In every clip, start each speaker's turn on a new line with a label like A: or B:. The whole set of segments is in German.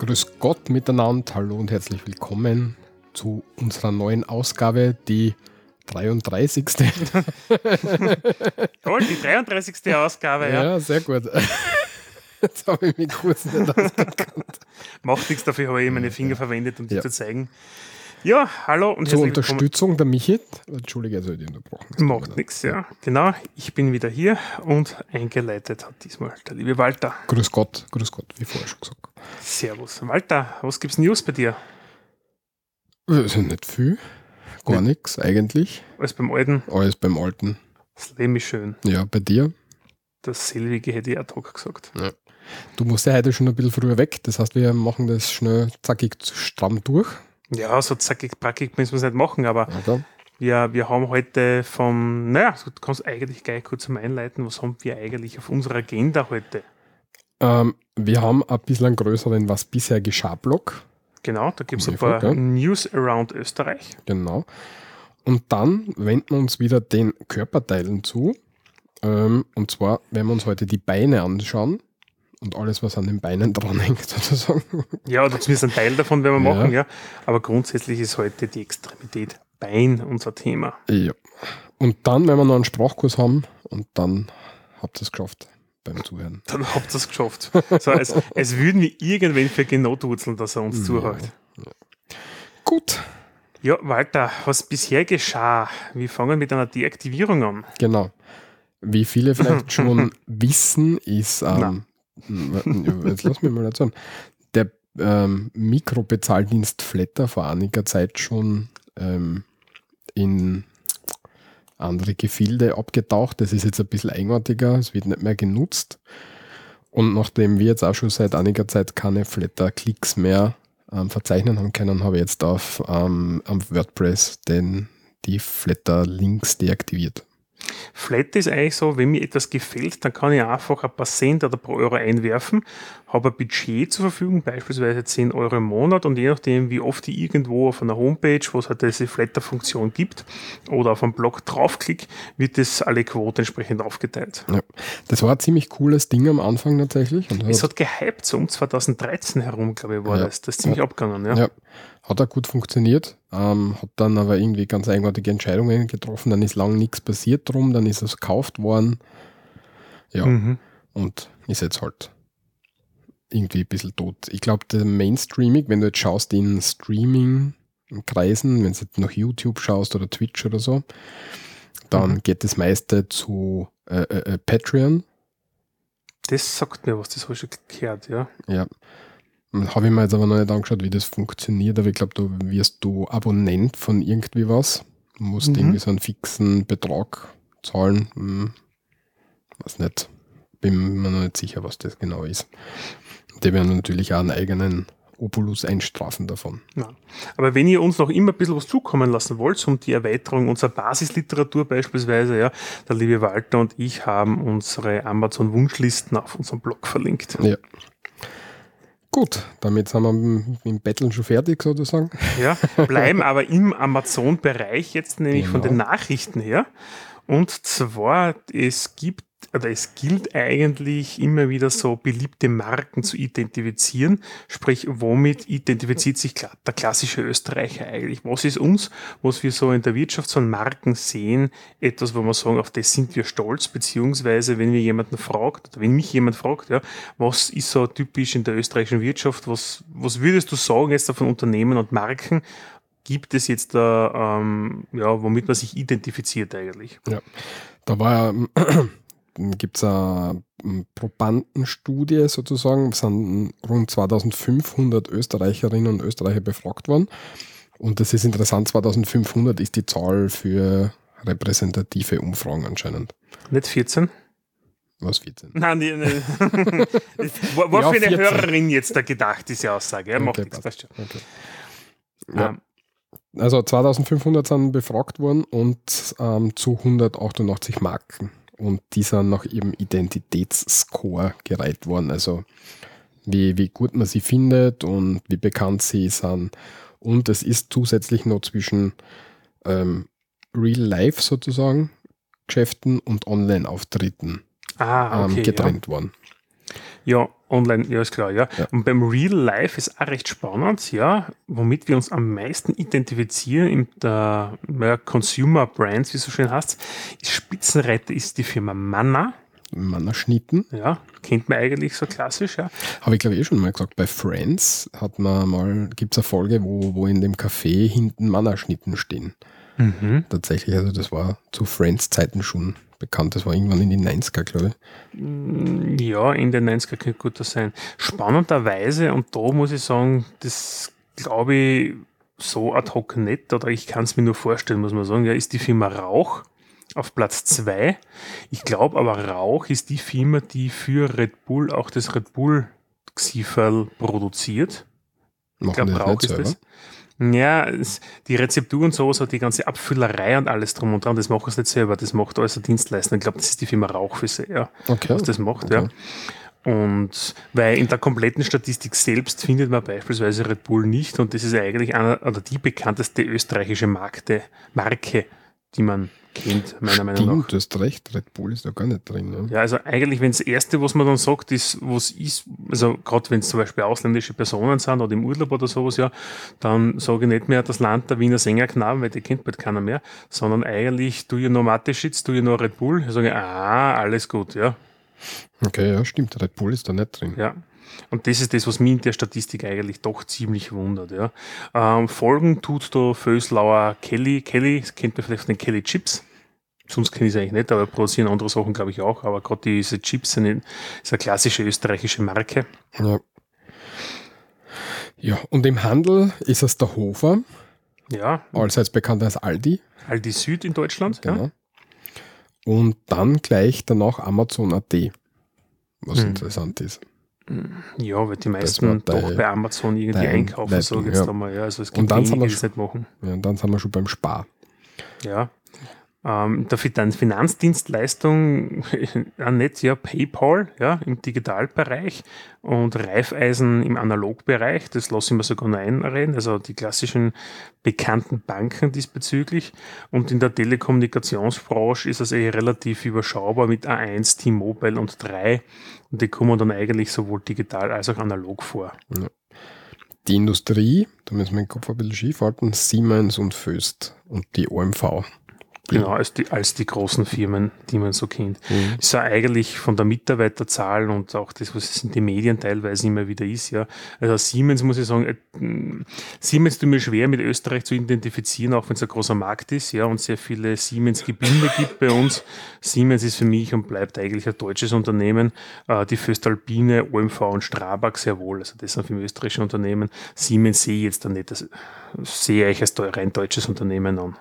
A: Grüß Gott miteinander, hallo und herzlich willkommen zu unserer neuen Ausgabe, die 33.
B: Jawohl, die 33. Ausgabe, ja.
A: Ja, sehr gut. Jetzt habe ich mich kurz nicht ausgekannt.
B: Macht nichts, dafür habe ich meine Finger verwendet, um dir
A: Ja.
B: zu zeigen. Ja, hallo und
A: Zur
B: herzlich willkommen.
A: Unterstützung der Michi. Entschuldige, also ich unterbrochen.
B: Macht nichts, ja. Genau, ich bin wieder hier und eingeleitet hat diesmal der liebe Walter.
A: Grüß Gott, wie vorher schon gesagt.
B: Servus. Walter, was gibt's News bei dir?
A: Also nicht viel, gar nichts eigentlich.
B: Alles beim Alten,
A: Alles beim Alten.
B: das Leben ist schön.
A: Ja, bei dir?
B: Das Selbige hätte ich ad hoc gesagt.
A: Ja. Du musst ja heute schon ein bisschen früher weg, das heißt, wir machen das schnell zackig stramm durch.
B: Ja, so zackig, brackig müssen wir es nicht machen, aber
A: Oder?
B: wir haben heute du kannst eigentlich gleich kurz mal einleiten, was haben wir eigentlich auf unserer Agenda heute?
A: Wir haben ein bisschen einen größeren Was bisher geschah Block.
B: Genau, da gibt es ein
A: Ungefähr,
B: paar
A: gell?
B: News around Österreich.
A: Genau. Und dann wenden wir uns wieder den Körperteilen zu. Und zwar werden wir uns heute die Beine anschauen und alles, was an den Beinen dranhängt, sozusagen.
B: Ja, oder zumindest ein Teil davon werden wir
A: Ja.
B: machen, ja. Aber grundsätzlich ist heute die Extremität Bein unser Thema.
A: Ja. Und dann werden wir noch einen Sprachkurs haben und dann habt ihr es geschafft beim Zuhören.
B: Dann habt ihr es geschafft. So, als würden wir irgendwen für genotwurzeln, dass er uns zuhört.
A: Gut,
B: Ja, Walter, was bisher geschah? Wir fangen mit einer Deaktivierung an.
A: genau. Wie viele vielleicht schon wissen, ist, jetzt lass mich mal erzählen, der Mikrobezahldienst Flatter vor einiger Zeit schon in andere Gefilde abgetaucht. Das ist jetzt ein bisschen eigenartiger, es wird nicht mehr genutzt. Und nachdem wir jetzt auch schon seit einiger Zeit keine Flatter-Klicks mehr verzeichnen haben können, habe ich jetzt auf am WordPress die Flatter-Links deaktiviert.
B: Flat ist eigentlich so, wenn mir etwas gefällt, dann kann ich einfach ein paar Cent oder pro Euro einwerfen, habe ein Budget zur Verfügung, beispielsweise 10 Euro im Monat, und je nachdem, wie oft ich irgendwo auf einer Homepage, wo es halt diese Flatter-Funktion gibt, oder auf einem Blog draufklick, wird das alle Quote entsprechend aufgeteilt.
A: Ja. Das war ein ziemlich cooles Ding am Anfang tatsächlich. Und
B: Es hat gehypt, so um 2013 herum, glaube ich, war
A: Ja.
B: das. Das ist ziemlich abgegangen, ja.
A: Ja, hat auch gut funktioniert, hat dann aber irgendwie ganz eigenartige Entscheidungen getroffen, dann ist lang nichts passiert drum, dann ist es gekauft worden, ja, und ist jetzt halt irgendwie ein bisschen tot. Ich glaube, der Mainstreaming, wenn du jetzt schaust in Streaming-Kreisen, wenn du jetzt nach YouTube schaust oder Twitch oder so, dann geht das meiste zu Patreon.
B: Das sagt mir was, das habe ich schon gehört, ja.
A: Ja. Habe ich mir jetzt aber noch nicht angeschaut, wie das funktioniert, aber ich glaube, da wirst du Abonnent von irgendwie was. Du musst irgendwie so einen fixen Betrag zahlen. Weiß nicht. Bin mir noch nicht sicher, was das genau ist. Die werden natürlich auch einen eigenen Obolus einstrafen davon.
B: Ja. Aber wenn ihr uns noch immer ein bisschen was zukommen lassen wollt, um die Erweiterung unserer Basisliteratur beispielsweise, ja, der liebe Walter und ich haben unsere Amazon-Wunschlisten auf unserem Blog verlinkt.
A: Ja. Gut, damit sind wir im Betteln schon fertig sozusagen.
B: Ja, bleiben aber im Amazon-Bereich jetzt nämlich von den Nachrichten her. Und zwar, es gilt eigentlich immer wieder so beliebte Marken zu identifizieren. Sprich, womit identifiziert sich der klassische Österreicher eigentlich? Was ist uns, was wir so in der Wirtschaft so an Marken sehen, etwas, wo wir sagen, auf das sind wir stolz, beziehungsweise wenn wir jemanden fragt, oder wenn mich jemand fragt, ja, was ist so typisch in der österreichischen Wirtschaft, was würdest du sagen jetzt von Unternehmen und Marken? Gibt es jetzt da, womit man sich identifiziert eigentlich?
A: Ja, da war gibt es eine Probandenstudie sozusagen, es sind rund 2500 Österreicherinnen und Österreicher befragt worden. Und das ist interessant, 2500 ist die Zahl für repräsentative Umfragen anscheinend.
B: Nicht 14?
A: Was 14?
B: Nein, war
A: Ja,
B: für eine
A: 14.
B: Hörerin jetzt da gedacht, diese Aussage. Ja, macht
A: Okay,
B: nichts,
A: passt.
B: passt schon.
A: Okay. Ja. Also 2500 sind befragt worden und zu 188 Marken. Und die sind nach ihrem Identitätsscore gereiht worden. Also wie gut man sie findet und wie bekannt sie sind. Und es ist zusätzlich noch zwischen Real Life sozusagen Geschäften und Online-Auftritten
B: Okay,
A: getrennt worden.
B: Ja, Online, ja, ist klar, ja. Und beim Real Life ist auch recht spannend, ja, womit wir uns am meisten identifizieren in der Consumer Brands, wie es so schön heißt, ist Spitzenreiter ist die Firma Manna.
A: Mannerschnitten.
B: Ja, kennt man eigentlich so klassisch, ja.
A: Habe ich glaube schon mal gesagt, bei Friends gibt es eine Folge, wo in dem Café hinten Mannerschnitten stehen.
B: Mhm.
A: Tatsächlich, also das war zu Friends-Zeiten schon bekannt, das war irgendwann in den 90er, glaube
B: ich. Ja, in den 90er könnte gut das sein. Spannenderweise, und da muss ich sagen, das glaube ich so ad hoc nicht, oder ich kann es mir nur vorstellen, muss man sagen, ja, ist die Firma Rauch auf Platz 2. Ich glaube aber Rauch ist die Firma, die für Red Bull auch das Red Bull Xiferl produziert. Ich glaube, Rauch ist das. Ja, die Rezeptur und sowas, die ganze Abfüllerei und alles drum und dran, das macht es nicht selber, das macht alles ein Dienstleister. Ich glaube, das ist die Firma Rauch für sie, ja, was das macht, ja. Und weil in der kompletten Statistik selbst findet man beispielsweise Red Bull nicht und das ist eigentlich die bekannteste österreichische Marke, die man kennt, meiner Meinung nach.
A: Du hast recht, Red Bull ist da gar nicht drin. Ne?
B: Ja, also eigentlich, wenn das Erste, was man dann sagt, ist, also gerade wenn es zum Beispiel ausländische Personen sind oder im Urlaub oder sowas, ja, dann sage ich nicht mehr das Land der Wiener Sängerknaben, weil die kennt bald keiner mehr, sondern eigentlich, du ihr noch Mateschitz, du ihr noch Red Bull, ich sage, alles gut, ja.
A: Okay, ja, stimmt, Red Bull ist da nicht drin.
B: Ja. Und das ist das, was mich in der Statistik eigentlich doch ziemlich wundert. Ja. Folgen tut da Vöslauer Kelly, das kennt man vielleicht von den Kelly Chips. Sonst kenne ich es eigentlich nicht, aber produzieren andere Sachen, glaube ich, auch. Aber gerade diese Chips ist eine klassische österreichische Marke.
A: Ja. Ja, und im Handel ist es der Hofer.
B: Ja.
A: Allseits bekannt als Aldi.
B: Aldi Süd in Deutschland.
A: Genau. Ja. Und dann gleich danach Amazon.at, was interessant ist.
B: Ja, weil die meisten doch bei Amazon irgendwie einkaufen, sage ich jetzt einmal. Ja, also es gibt wenige, die das nicht machen.
A: Ja, und dann sind wir schon beim Spar.
B: Ja. Der Finanzdienstleistung nicht, ja, PayPal, ja, im Digitalbereich und Raiffeisen im Analogbereich, das lasse ich mir sogar noch einreden, also die klassischen bekannten Banken diesbezüglich. Und in der Telekommunikationsbranche ist es relativ überschaubar mit A1, T-Mobile und 3 und die kommen dann eigentlich sowohl digital als auch analog vor.
A: Ja. Die Industrie, da müssen wir den Kopf ein bisschen schief halten, Siemens und Voest und die OMV.
B: Genau, als die großen Firmen, die man so kennt. Ist ja eigentlich von der Mitarbeiterzahl und auch das, was es in den Medien teilweise immer wieder ist, ja. Also Siemens, muss ich sagen, Siemens tut mir schwer, mit Österreich zu identifizieren, auch wenn es ein großer Markt ist, ja, und sehr viele Siemens-Gebinde gibt bei uns. Siemens ist für mich und bleibt eigentlich ein deutsches Unternehmen. Die Voestalpine, OMV und Strabag sehr wohl, also das sind für mich österreichische Unternehmen. Siemens sehe ich jetzt dann nicht, sehe ich als rein deutsches Unternehmen an.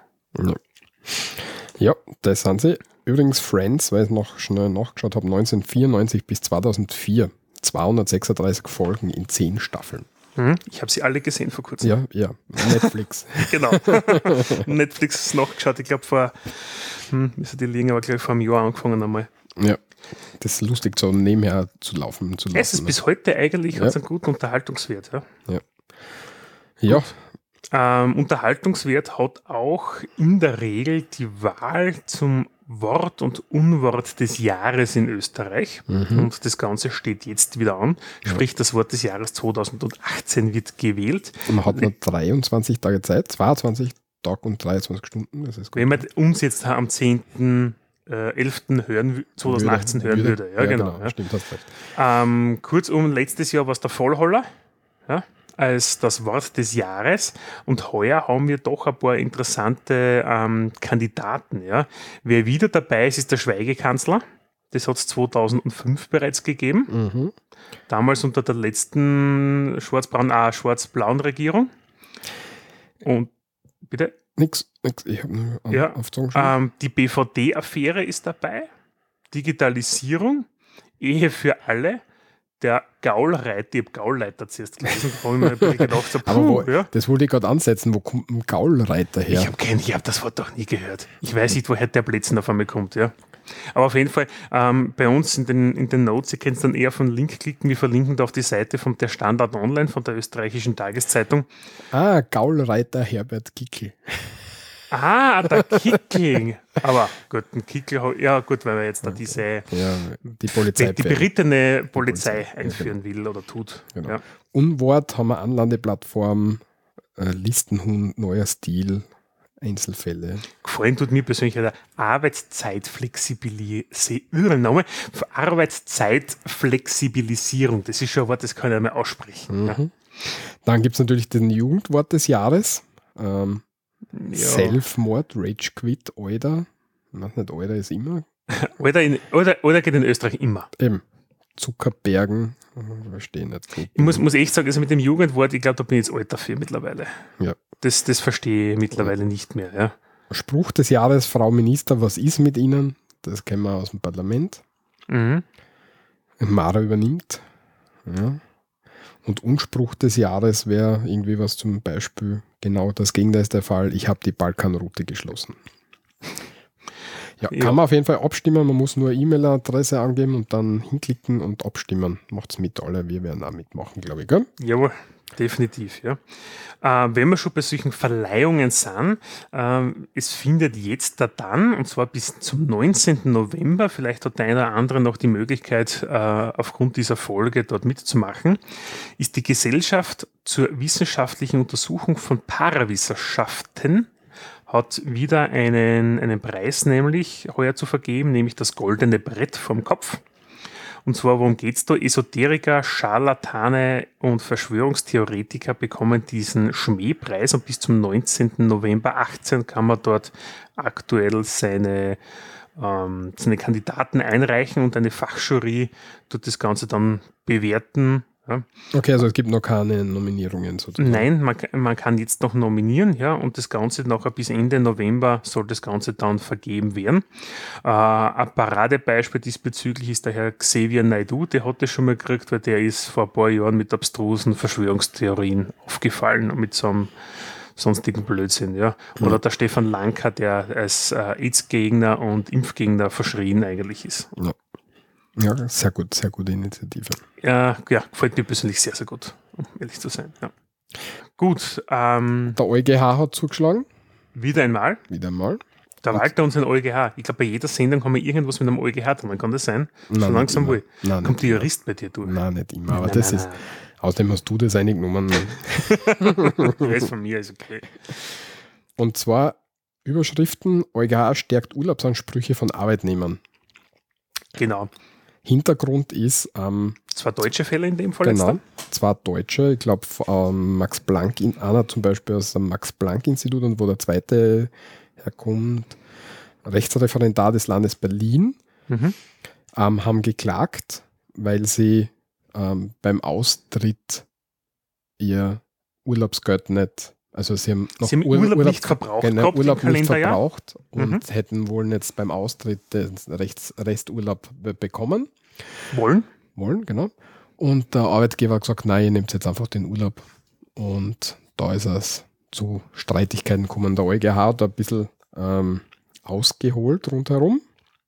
A: Ja, das sind sie. Übrigens Friends, weil ich noch schnell nachgeschaut habe, 1994 bis 2004. 236 Folgen in 10 Staffeln.
B: Ich habe sie alle gesehen vor kurzem.
A: Ja, Netflix.
B: Genau. Netflix nachgeschaut, ich glaube die liegen aber gleich vor einem Jahr angefangen einmal.
A: Ja, das ist lustig, so nebenher zu laufen.
B: Es ist bis heute eigentlich einen guten Unterhaltungswert.
A: Ja.
B: Unterhaltungswert hat auch in der Regel die Wahl zum Wort und Unwort des Jahres in Österreich. Und das Ganze steht jetzt wieder an. Sprich, das Wort des Jahres 2018 wird gewählt.
A: Man hat nur 23 Tage Zeit, 22 Tage und 23 Stunden. Das ist gut.
B: Wenn man uns jetzt am 10. 11. 2018 hören würde. Ja, genau. Ja.
A: Stimmt, hast recht.
B: Kurzum, letztes Jahr war es der Vollholler. Ja, als das Wort des Jahres und heuer haben wir doch ein paar interessante Kandidaten. Ja. Wer wieder dabei ist, ist der Schweigekanzler. Das hat es 2005 bereits gegeben. Damals unter der letzten schwarz-blauen Regierung. Und bitte?
A: Nix. Ich habe nur
B: Aufzug die BVD-Affäre ist dabei. Digitalisierung, Ehe für alle. Der Gaulreiter, ich habe Gaulleiter zuerst gelesen, da habe ich mir ein bisschen gedacht,
A: das wollte ich gerade ansetzen, wo kommt ein Gaulreiter her?
B: Ich hab das Wort doch nie gehört. Ich weiß nicht, woher der Blödsinn auf einmal kommt, ja. Aber auf jeden Fall, bei uns in den Notes, ihr könnt es dann eher auf den Link klicken, wir verlinken da auf die Seite von der Standard Online, von der österreichischen Tageszeitung.
A: Gaulreiter Herbert Kickl.
B: Der Kickel. Aber gut, ein Kickel, ja gut, weil wir jetzt da diese
A: die Polizei
B: die berittene Polizei einführen will oder tut.
A: Genau.
B: Ja.
A: Unwort haben wir Anlandeplattform, Listenhund, neuer Stil, Einzelfälle.
B: Gefallen tut mir persönlich der Arbeitszeitflexibilisierung. Das ist schon ein Wort, das kann ich nicht mehr aussprechen. Ja.
A: Dann gibt es natürlich den Jugendwort des Jahres. Selfmord, Rage Quit, Alter. Ich weiß nicht, Alter ist immer.
B: Alter geht in Österreich immer.
A: Eben. Zuckerbergen. Verstehe nicht.
B: Ich muss echt sagen, also mit dem Jugendwort, ich glaube, da bin ich jetzt alt dafür mittlerweile.
A: Ja.
B: Das verstehe ich mittlerweile nicht mehr. Ja.
A: Spruch des Jahres, Frau Minister, was ist mit Ihnen? Das kennen wir aus dem Parlament. Mara übernimmt. Ja. Und Unspruch des Jahres wäre irgendwie was zum Beispiel, genau das Gegenteil ist der Fall, ich habe die Balkanroute geschlossen. Ja, kann man auf jeden Fall abstimmen, man muss nur E-Mail-Adresse angeben und dann hinklicken und abstimmen. Macht's mit alle, wir werden auch mitmachen, glaube ich, gell?
B: Jawohl, definitiv, ja. Wenn wir schon bei solchen Verleihungen sind, es findet jetzt dann, und zwar bis zum 19. November, vielleicht hat der eine oder andere noch die Möglichkeit, aufgrund dieser Folge dort mitzumachen, ist die Gesellschaft zur wissenschaftlichen Untersuchung von Parawissenschaften hat wieder einen Preis nämlich heuer zu vergeben, nämlich das Goldene Brett vom Kopf. Und zwar, worum geht es da? Esoteriker, Scharlatane und Verschwörungstheoretiker bekommen diesen Schmähpreis und bis zum 19. November 18 kann man dort aktuell seine Kandidaten einreichen und eine Fachjury tut das Ganze dann bewerten. Ja.
A: Okay, also es gibt noch keine Nominierungen sozusagen.
B: Nein, man kann jetzt noch nominieren, ja, und das Ganze nachher bis Ende November soll das Ganze dann vergeben werden. Ein Paradebeispiel diesbezüglich ist der Herr Xavier Naidoo, der hat das schon mal gekriegt, weil der ist vor ein paar Jahren mit abstrusen Verschwörungstheorien aufgefallen und mit so einem sonstigen Blödsinn, ja. Oder der Stefan Lanka, der als AIDS-Gegner und Impfgegner verschrien eigentlich ist.
A: Ja. Ja, sehr gute Initiative.
B: Ja, gefällt mir persönlich sehr, sehr gut, um ehrlich zu sein. Ja. Gut.
A: Der EuGH hat zugeschlagen.
B: Wieder einmal. Der Walter und sein EuGH. Ich glaube, bei jeder Sendung haben wir irgendwas mit einem EuGH drin. Kann das sein?
A: Nein,
B: so langsam wohl. Kommt der
A: immer.
B: Jurist bei dir durch?
A: Nein, nicht immer. Aber das ist. Außerdem hast du das eingenommen.
B: Der ist von mir, ist okay.
A: Und zwar Überschriften: EuGH stärkt Urlaubsansprüche von Arbeitnehmern.
B: Genau.
A: Hintergrund ist.
B: 2 deutsche Fälle in dem Fall.
A: Genau, 2 deutsche. Ich glaube, Max Planck, einer zum Beispiel aus dem Max-Planck-Institut und wo der zweite herkommt, Rechtsreferendar des Landes Berlin, haben geklagt, weil sie beim Austritt ihr Urlaubsgeld nicht, also sie haben noch
B: Urlaub nicht verbraucht,
A: Urlaub nicht verbraucht und hätten wohl jetzt beim Austritt den Resturlaub bekommen. Wollen, genau. Und der Arbeitgeber hat gesagt, nein, ihr nehmt jetzt einfach den Urlaub. Und da ist es zu Streitigkeiten gekommen. Der EuGH hat ein bisschen ausgeholt rundherum.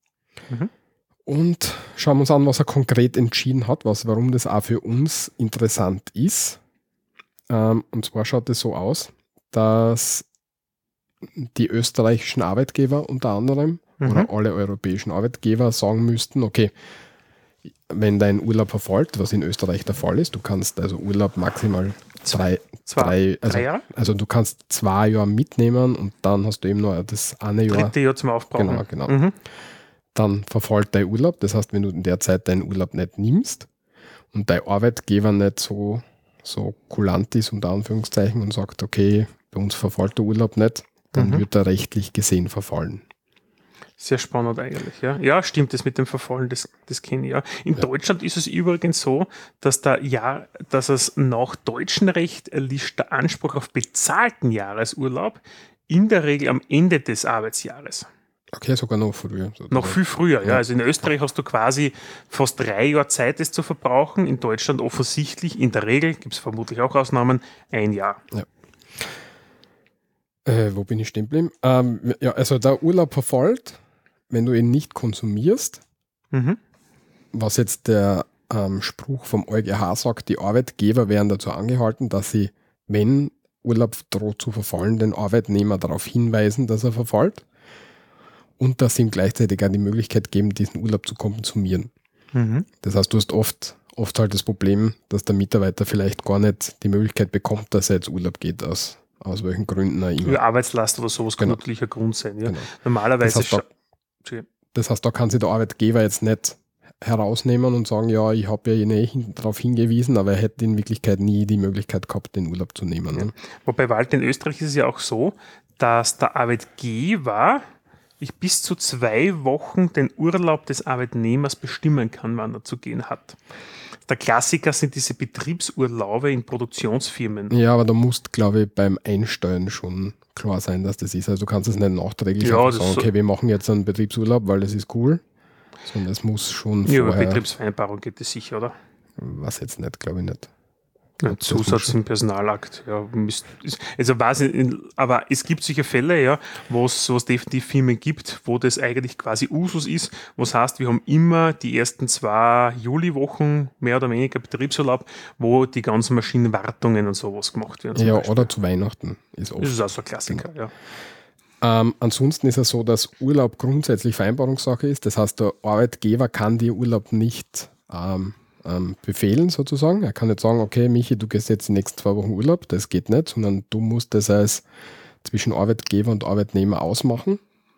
A: Und schauen wir uns an, was er konkret entschieden hat, warum das auch für uns interessant ist. Und zwar schaut es so aus, dass die österreichischen Arbeitgeber unter anderem oder alle europäischen Arbeitgeber sagen müssten, okay, wenn dein Urlaub verfällt, was in Österreich der Fall ist, du kannst also Urlaub maximal drei Jahre? Also du kannst 2 Jahre mitnehmen und dann hast du eben nur das eine Jahr.
B: 3. Jahr zum Aufbrauchen.
A: Genau. Dann verfällt dein Urlaub, das heißt, wenn du in der Zeit deinen Urlaub nicht nimmst und dein Arbeitgeber nicht so kulant ist, unter Anführungszeichen, und sagt, okay, bei uns verfällt der Urlaub nicht, dann wird er rechtlich gesehen verfallen.
B: Sehr spannend eigentlich, ja. Ja, stimmt, das mit dem Verfallen, das kenne ich ja. In Deutschland ist es übrigens so, dass es nach deutschem Recht erlischt der Anspruch auf bezahlten Jahresurlaub in der Regel am Ende des Arbeitsjahres.
A: Okay, sogar noch früher.
B: Noch viel früher, ja. Also in Österreich hast du quasi fast 3 Jahre Zeit, das zu verbrauchen. In Deutschland offensichtlich, in der Regel, gibt es vermutlich auch Ausnahmen, 1 Jahr.
A: Ja. Wo bin ich stehen geblieben? Also der Urlaub verfällt, wenn du ihn nicht konsumierst, was jetzt der Spruch vom EuGH sagt, die Arbeitgeber werden dazu angehalten, dass sie, wenn Urlaub droht zu verfallen, den Arbeitnehmer darauf hinweisen, dass er verfällt und dass sie ihm gleichzeitig auch die Möglichkeit geben, diesen Urlaub zu kompensieren. Das heißt, du hast oft halt das Problem, dass der Mitarbeiter vielleicht gar nicht die Möglichkeit bekommt, dass er jetzt Urlaub geht, aus welchen Gründen auch immer.
B: Für Arbeitslast oder sowas kann natürlich ein Grund sein. Ja.
A: Genau.
B: Normalerweise.
A: Das heißt, da kann sich der Arbeitgeber jetzt nicht herausnehmen und sagen, ja, ich habe ja darauf hingewiesen, aber er hätte in Wirklichkeit nie die Möglichkeit gehabt, den Urlaub zu nehmen.
B: Ja. Wobei, Walter, in Österreich ist es ja auch so, dass der Arbeitgeber bis zu 2 Wochen den Urlaub des Arbeitnehmers bestimmen kann, wann er zu gehen hat. Der Klassiker sind diese Betriebsurlaube in Produktionsfirmen.
A: Ja, aber da musst, glaube ich, beim Einstellen schon klar sein, dass das ist. Also du kannst es nicht nachträglich sagen, okay, wir machen jetzt einen Betriebsurlaub, weil das ist cool. Sondern es muss schon
B: vorher... Ja, über Betriebsvereinbarung geht das sicher, oder?
A: Was jetzt nicht, glaube ich nicht.
B: Ein Zusatz im Personalakt. Ja, also weiß ich, aber es gibt sicher Fälle, ja, wo es definitiv Firmen gibt, wo das eigentlich quasi Usus ist. Was heißt, wir haben immer die ersten 2 Juliwochen mehr oder weniger Betriebsurlaub, wo die ganzen Maschinenwartungen und sowas gemacht werden.
A: Ja, oder zu Weihnachten ist oft.
B: Das ist auch so ein Klassiker, genau.
A: Ja. Ansonsten ist es so, dass Urlaub grundsätzlich Vereinbarungssache ist. Das heißt, der Arbeitgeber kann dir Urlaub nicht befehlen sozusagen. Er kann nicht sagen, okay, Michi, du gehst jetzt die nächsten 2 Wochen Urlaub, das geht nicht, sondern du musst das als zwischen Arbeitgeber und Arbeitnehmer ausmachen.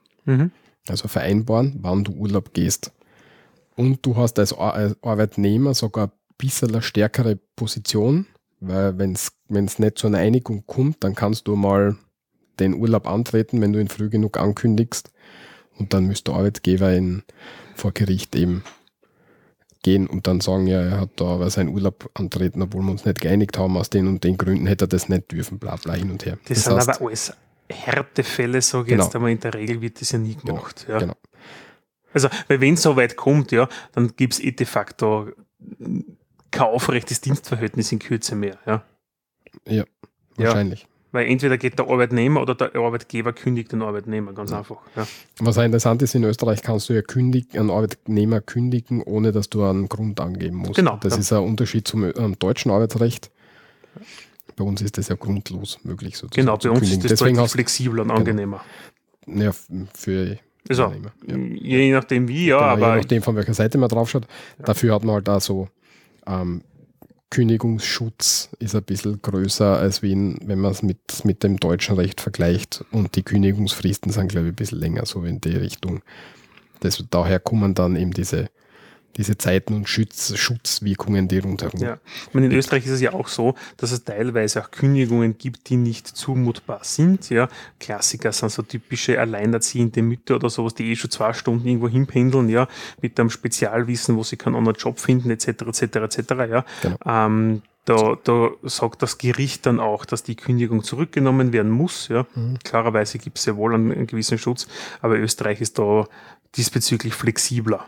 A: Also vereinbaren, wann du Urlaub gehst. Und du hast als Arbeitnehmer sogar ein bisschen eine stärkere Position, weil wenn es nicht zu einer Einigung kommt, dann kannst du mal den Urlaub antreten, wenn du ihn früh genug ankündigst, und dann müsste der Arbeitgeber vor Gericht eben gehen und dann sagen, ja, er hat da aber seinen Urlaub antreten, obwohl wir uns nicht geeinigt haben, aus den und den Gründen hätte er das nicht dürfen, bla bla hin und her.
B: Das sind aber alles Härtefälle, sage ich jetzt, aber in der Regel wird das ja nie gemacht.
A: Genau.
B: Also, weil wenn es so weit kommt, ja, dann gibt es de facto kaufrechtes Dienstverhältnis in Kürze mehr.
A: Ja, wahrscheinlich.
B: Ja. Weil entweder geht der Arbeitnehmer oder der Arbeitgeber kündigt den Arbeitnehmer, ganz einfach. Ja.
A: Was auch interessant ist, in Österreich kannst du ja einen Arbeitnehmer kündigen, ohne dass du einen Grund angeben musst.
B: Genau.
A: Das ist ein Unterschied zum deutschen Arbeitsrecht. Bei uns ist das ja grundlos möglich sozusagen.
B: Genau, bei uns ist das deutlich flexibler und angenehmer.
A: Ja, für
B: also, je nachdem wie, ja.
A: Genau,
B: aber
A: je nachdem, von welcher Seite man drauf schaut. Ja. Dafür hat man halt da so Kündigungsschutz ist ein bisschen größer, als wenn man es mit dem deutschen Recht vergleicht, und die Kündigungsfristen sind, glaube ich, ein bisschen länger, so in die Richtung. Daher kommen dann eben diese Zeiten und Schutzwirkungen, die rundherum.
B: Ja, ich meine, in Österreich ist es ja auch so, dass es teilweise auch Kündigungen gibt, die nicht zumutbar sind. Ja, Klassiker sind so typische alleinerziehende Mütter oder sowas, die schon 2 Stunden irgendwo hinpendeln, ja, mit einem Spezialwissen, wo sie keinen anderen Job finden, etc., ja. Genau. Da sagt das Gericht dann auch, dass die Kündigung zurückgenommen werden muss. Ja. Klarerweise gibt es ja wohl einen gewissen Schutz, aber Österreich ist da diesbezüglich flexibler.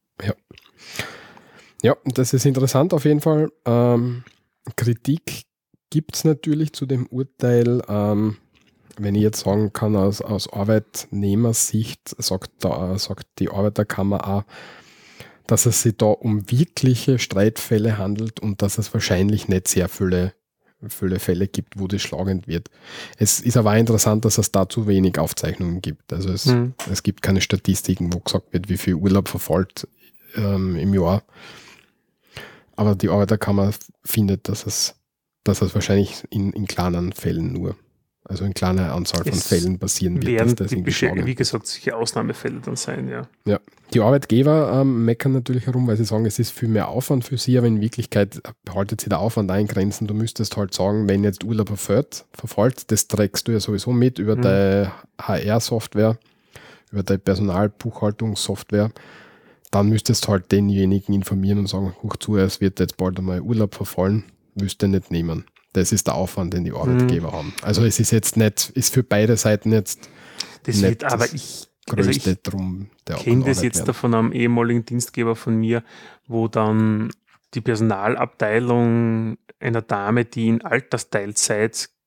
A: Ja, das ist interessant auf jeden Fall. Kritik gibt es natürlich zu dem Urteil. Wenn ich jetzt sagen kann, aus Arbeitnehmersicht sagt die Arbeiterkammer auch, dass es sich da um wirkliche Streitfälle handelt und dass es wahrscheinlich nicht sehr viele Fälle gibt, wo das schlagend wird. Es ist aber auch interessant, dass es da zu wenig Aufzeichnungen gibt. Also es gibt keine Statistiken, wo gesagt wird, wie viel Urlaub verfällt im Jahr. Aber die Arbeiterkammer findet, dass es wahrscheinlich in kleinen Fällen nur, also in kleiner Anzahl von Fällen passieren wird.
B: Werden typische, wie gesagt, sicher Ausnahmefälle dann sein, ja.
A: Ja, die Arbeitgeber meckern natürlich herum, weil sie sagen, es ist viel mehr Aufwand für sie, aber in Wirklichkeit haltet sie der Aufwand ein Grenzen. Du müsstest halt sagen, wenn jetzt Urlaub verfällt, das trägst du ja sowieso mit über deine HR-Software, über deine Personalbuchhaltungssoftware. Dann müsstest du halt denjenigen informieren und sagen, hoch zu, es wird jetzt bald einmal Urlaub verfallen, müsst ihr nicht nehmen. Das ist der Aufwand, den die Arbeitgeber haben. Also es ist jetzt nicht, ist für beide Seiten jetzt
B: das
A: nicht
B: wird, aber
A: das Größte drum.
B: Ich kenne das jetzt von einem ehemaligen Dienstgeber von mir, wo dann die Personalabteilung einer Dame, die in Altersteilzeit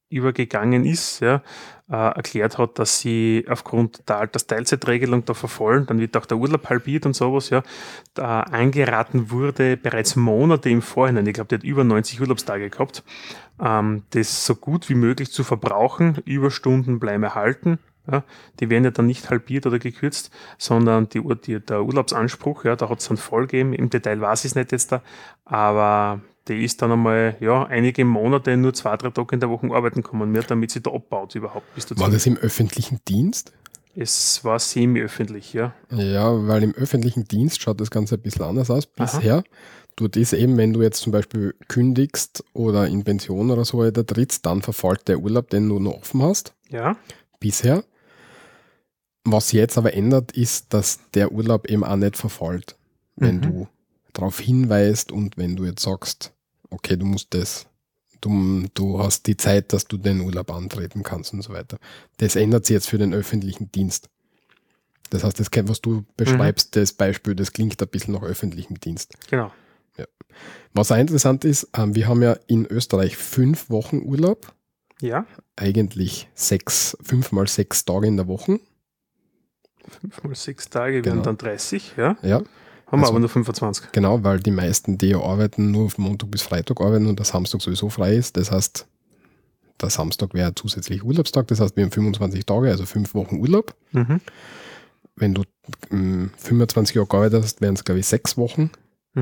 B: übergegangen ist, ja, erklärt hat, dass sie aufgrund der Altersteilzeitregelung da verfallen, dann wird auch der Urlaub halbiert und sowas, ja, da angeraten wurde, bereits Monate im Vorhinein, ich glaube, die hat über 90 Urlaubstage gehabt, das so gut wie möglich zu verbrauchen, Überstunden bleiben erhalten, ja, die werden ja dann nicht halbiert oder gekürzt, sondern der Urlaubsanspruch, ja, da hat es dann voll gegeben, im Detail weiß ich es nicht jetzt da, aber die ist dann einmal, ja, einige Monate nur 2-3 Tage in der Woche arbeiten kommen mehr, damit sie da abbaut überhaupt.
A: War das im öffentlichen Dienst?
B: Es war semi-öffentlich, ja.
A: Ja, weil im öffentlichen Dienst schaut das Ganze ein bisschen anders aus. Bisher tut es eben, wenn du jetzt zum Beispiel kündigst oder in Pension oder so weiter trittst, dann verfällt der Urlaub, den du noch offen hast.
B: Ja.
A: Bisher. Was jetzt aber ändert, ist, dass der Urlaub eben auch nicht verfällt. Wenn du darauf hinweist und wenn du jetzt sagst, okay, du musst das, du hast die Zeit, dass du den Urlaub antreten kannst und so weiter. Das ändert sich jetzt für den öffentlichen Dienst. Das heißt, das, was du beschreibst, das Beispiel, das klingt ein bisschen nach öffentlichem Dienst.
B: Genau.
A: Ja. Was auch interessant ist, wir haben ja in Österreich 5 Wochen Urlaub.
B: Ja.
A: Eigentlich 5 mal 6 Tage in der Woche.
B: 5 mal 6 Tage wären dann 30, ja.
A: Ja.
B: Haben wir aber nur 25.
A: Genau, weil die meisten, die ja arbeiten, nur von Montag bis Freitag arbeiten und der Samstag sowieso frei ist. Das heißt, der Samstag wäre zusätzlich Urlaubstag. Das heißt, wir haben 25 Tage, also 5 Wochen Urlaub. Wenn du 25 Jahre gearbeitet hast, wären es, glaube ich, 6 Wochen.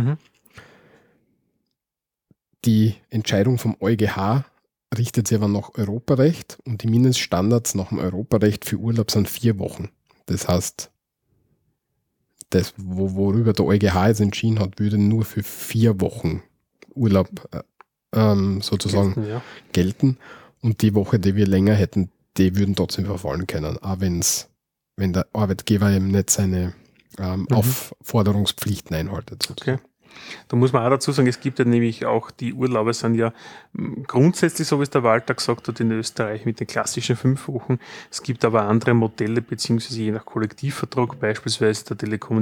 A: Die Entscheidung vom EuGH richtet sich aber nach Europarecht und die Mindeststandards nach dem Europarecht für Urlaub sind 4 Wochen. Das heißt, das, worüber der EuGH jetzt entschieden hat, würde nur für 4 Wochen Urlaub sozusagen gelten. Und die Woche, die wir länger hätten, die würden trotzdem verfallen können. Auch wenn der Arbeitgeber eben nicht seine Aufforderungspflichten einhaltet. Sozusagen.
B: Okay. Da muss man auch dazu sagen, es gibt ja nämlich auch, die Urlaube sind ja grundsätzlich, so wie es der Walter gesagt hat, in Österreich mit den klassischen 5 Wochen. Es gibt aber andere Modelle, beziehungsweise je nach Kollektivvertrag, beispielsweise der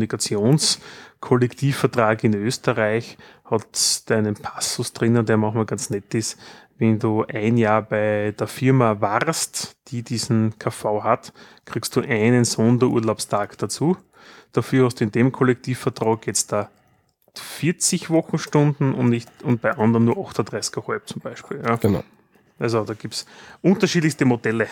B: Telekommunikationskollektivvertrag in Österreich hat einen Passus drinnen, der manchmal ganz nett ist. Wenn du 1 Jahr bei der Firma warst, die diesen KV hat, kriegst du einen Sonderurlaubstag dazu. Dafür hast du in dem Kollektivvertrag jetzt da 40 Wochenstunden und bei anderen nur 38,5 zum Beispiel. Ja.
A: Genau.
B: Also da gibt es unterschiedlichste Modelle.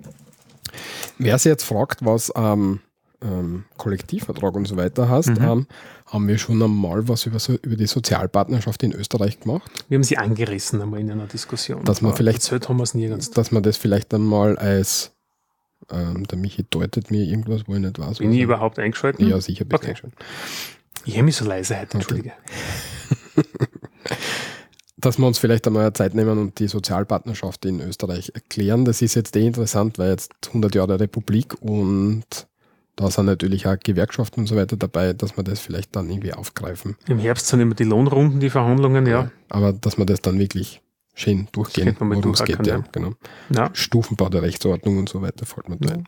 A: Wer sich jetzt fragt, was Kollektivvertrag und so weiter heißt, haben wir schon einmal was über die Sozialpartnerschaft in Österreich gemacht.
B: Wir haben sie angerissen einmal in einer Diskussion.
A: Dass man vielleicht,
B: erzählt haben wir es nirgends.
A: Dass man das vielleicht einmal als der Michi deutet mir irgendwas, wo ich nicht weiß.
B: Bin ich überhaupt eingeschaltet?
A: Ja, sicher bist du eingeschaltet.
B: Ich habe mich so leise heute, entschuldige.
A: Okay. Dass wir uns vielleicht einmal Zeit nehmen und die Sozialpartnerschaft in Österreich erklären. Das ist jetzt interessant, weil jetzt 100 Jahre Republik und da sind natürlich auch Gewerkschaften und so weiter dabei, dass wir das vielleicht dann irgendwie aufgreifen.
B: Im Herbst sind immer die Lohnrunden, die Verhandlungen, ja.
A: Aber dass wir das dann wirklich schön durchgehen, worum es geht. Ja, genau. Ja. Stufenbau der Rechtsordnung und so weiter, fällt mir da ein.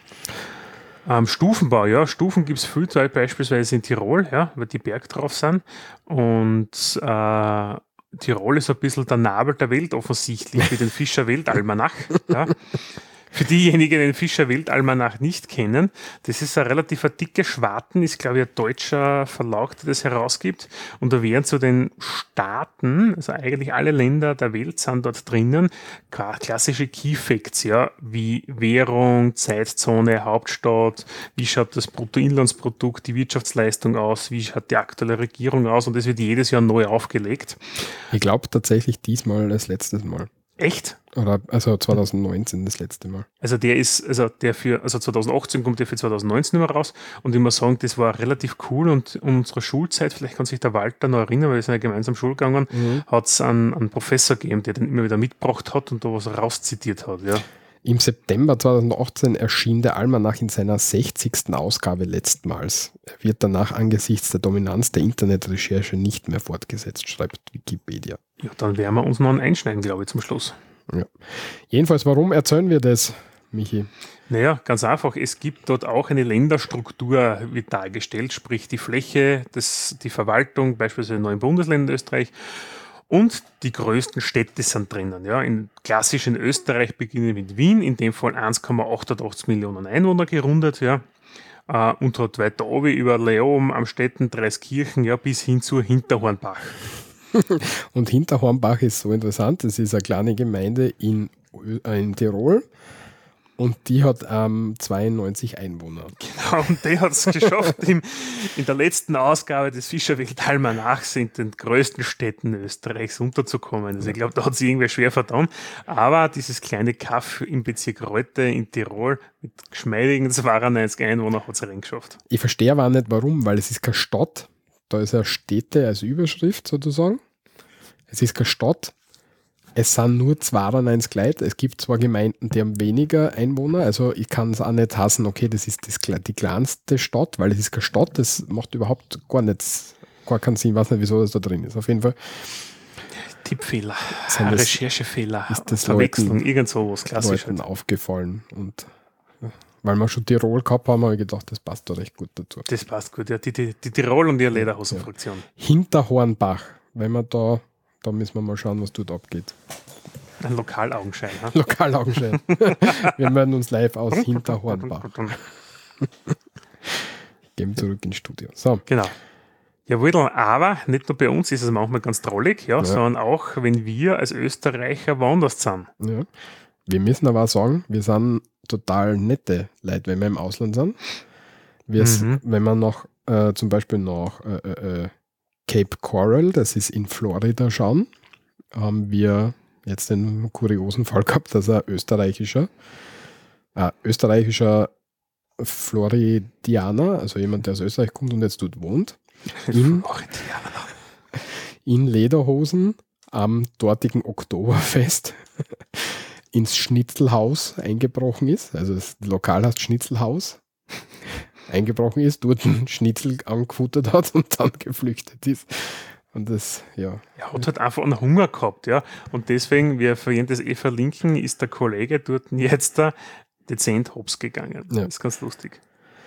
B: Stufenbau, ja. Stufen gibt es viel, beispielsweise in Tirol, ja, weil die Berg drauf sind. Und Tirol ist ein bisschen der Nabel der Welt offensichtlich, wie den Fischer Weltalmanach. Ja. Für diejenigen, die den Fischer Weltalmanach nicht kennen, das ist ein relativ dicke Schwatten, ist glaube ich ein deutscher Verlag, der das herausgibt. Und da werden zu den Staaten, also eigentlich alle Länder der Welt sind dort drinnen, klassische Key Facts, ja, wie Währung, Zeitzone, Hauptstadt, wie schaut das Bruttoinlandsprodukt, die Wirtschaftsleistung aus, wie schaut die aktuelle Regierung aus, und das wird jedes Jahr neu aufgelegt.
A: Ich glaube tatsächlich diesmal das letzte Mal.
B: Echt?
A: Oder also 2019 das letzte Mal.
B: Also der 2018 kommt der für 2019 immer raus, und ich muss sagen, das war relativ cool, und in unserer Schulzeit, vielleicht kann sich der Walter noch erinnern, weil wir sind ja gemeinsam Schule gegangen, hat es einen Professor gegeben, der den immer wieder mitgebracht hat und da was rauszitiert hat, ja.
A: Im September 2018 erschien der Almanach in seiner 60. Ausgabe letztmals. Er wird danach angesichts der Dominanz der Internetrecherche nicht mehr fortgesetzt, schreibt Wikipedia.
B: Ja, dann werden wir uns noch einen einschneiden, glaube ich, zum Schluss.
A: Ja. Jedenfalls, warum erzählen wir das, Michi?
B: Naja, ganz einfach. Es gibt dort auch eine Länderstruktur, wird dargestellt, sprich die Fläche, die Verwaltung, beispielsweise in 9 Bundesländern Österreich. Und die größten Städte sind drinnen. Ja. Klassisch in Österreich beginnen mit Wien, in dem Fall 1,88 Millionen Einwohner gerundet. Ja. Und hat weiter oben über Leoben, Amstetten, Dreiskirchen, ja, bis hin zu Hinterhornbach.
A: Und Hinterhornbach ist so interessant. Das ist eine kleine Gemeinde in Tirol. Und die hat 92 Einwohner.
B: Genau, und die hat es geschafft, in der letzten Ausgabe des Fischerwelt-Almanachs in den größten Städten Österreichs unterzukommen. Also ich glaube, da hat sie irgendwie schwer vertan. Aber dieses kleine Kaff im Bezirk Reute in Tirol mit geschmeidigen 92 Einwohnern hat es reingeschafft.
A: Ich verstehe aber auch nicht warum, weil es ist keine Stadt. Da ist ja Städte als Überschrift sozusagen. Es ist keine Stadt. Es sind nur 92 Leute. Es gibt zwar Gemeinden, die haben weniger Einwohner, also ich kann es auch nicht hassen, okay, das ist die kleinste Stadt, weil es ist keine Stadt, das macht überhaupt gar keinen Sinn, ich weiß nicht, wieso das da drin ist. Auf jeden Fall.
B: Tippfehler, Recherchefehler,
A: ist das
B: Verwechslung, irgend sowas klassisch.
A: Leuten aufgefallen und weil wir schon Tirol gehabt haben, habe ich gedacht, das passt da recht gut dazu.
B: Das passt gut, ja, die Tirol und ihre Lederhosenfraktion. Ja.
A: Hinterhornbach, wenn man da müssen wir mal schauen, was dort abgeht.
B: Ein Lokalaugenschein. Ha?
A: Lokalaugenschein. Wir melden uns live aus Hinterhornbach. Gehen zurück ins Studio. So.
B: Genau. Jawohl, aber nicht nur bei uns ist es manchmal ganz drollig, ja, sondern auch, wenn wir als Österreicher woanders sind.
A: Ja. Wir müssen aber auch sagen, wir sind total nette Leute, wenn wir im Ausland sind. Wenn wir noch zum Beispiel nach Cape Coral, das ist in Florida, schauen, haben wir jetzt den kuriosen Fall gehabt, dass ein österreichischer Floridianer, also jemand, der aus Österreich kommt und jetzt dort wohnt, in Lederhosen am dortigen Oktoberfest ins Schnitzelhaus eingebrochen ist, also das Lokal heißt Schnitzelhaus, eingebrochen ist, dort einen Schnitzel angefuttert hat und dann geflüchtet ist. Und das, ja.
B: Er hat halt einfach einen Hunger gehabt, ja. Und deswegen, wir werden das verlinken, ist der Kollege dort jetzt da dezent hops gegangen. Ja. Das ist ganz lustig.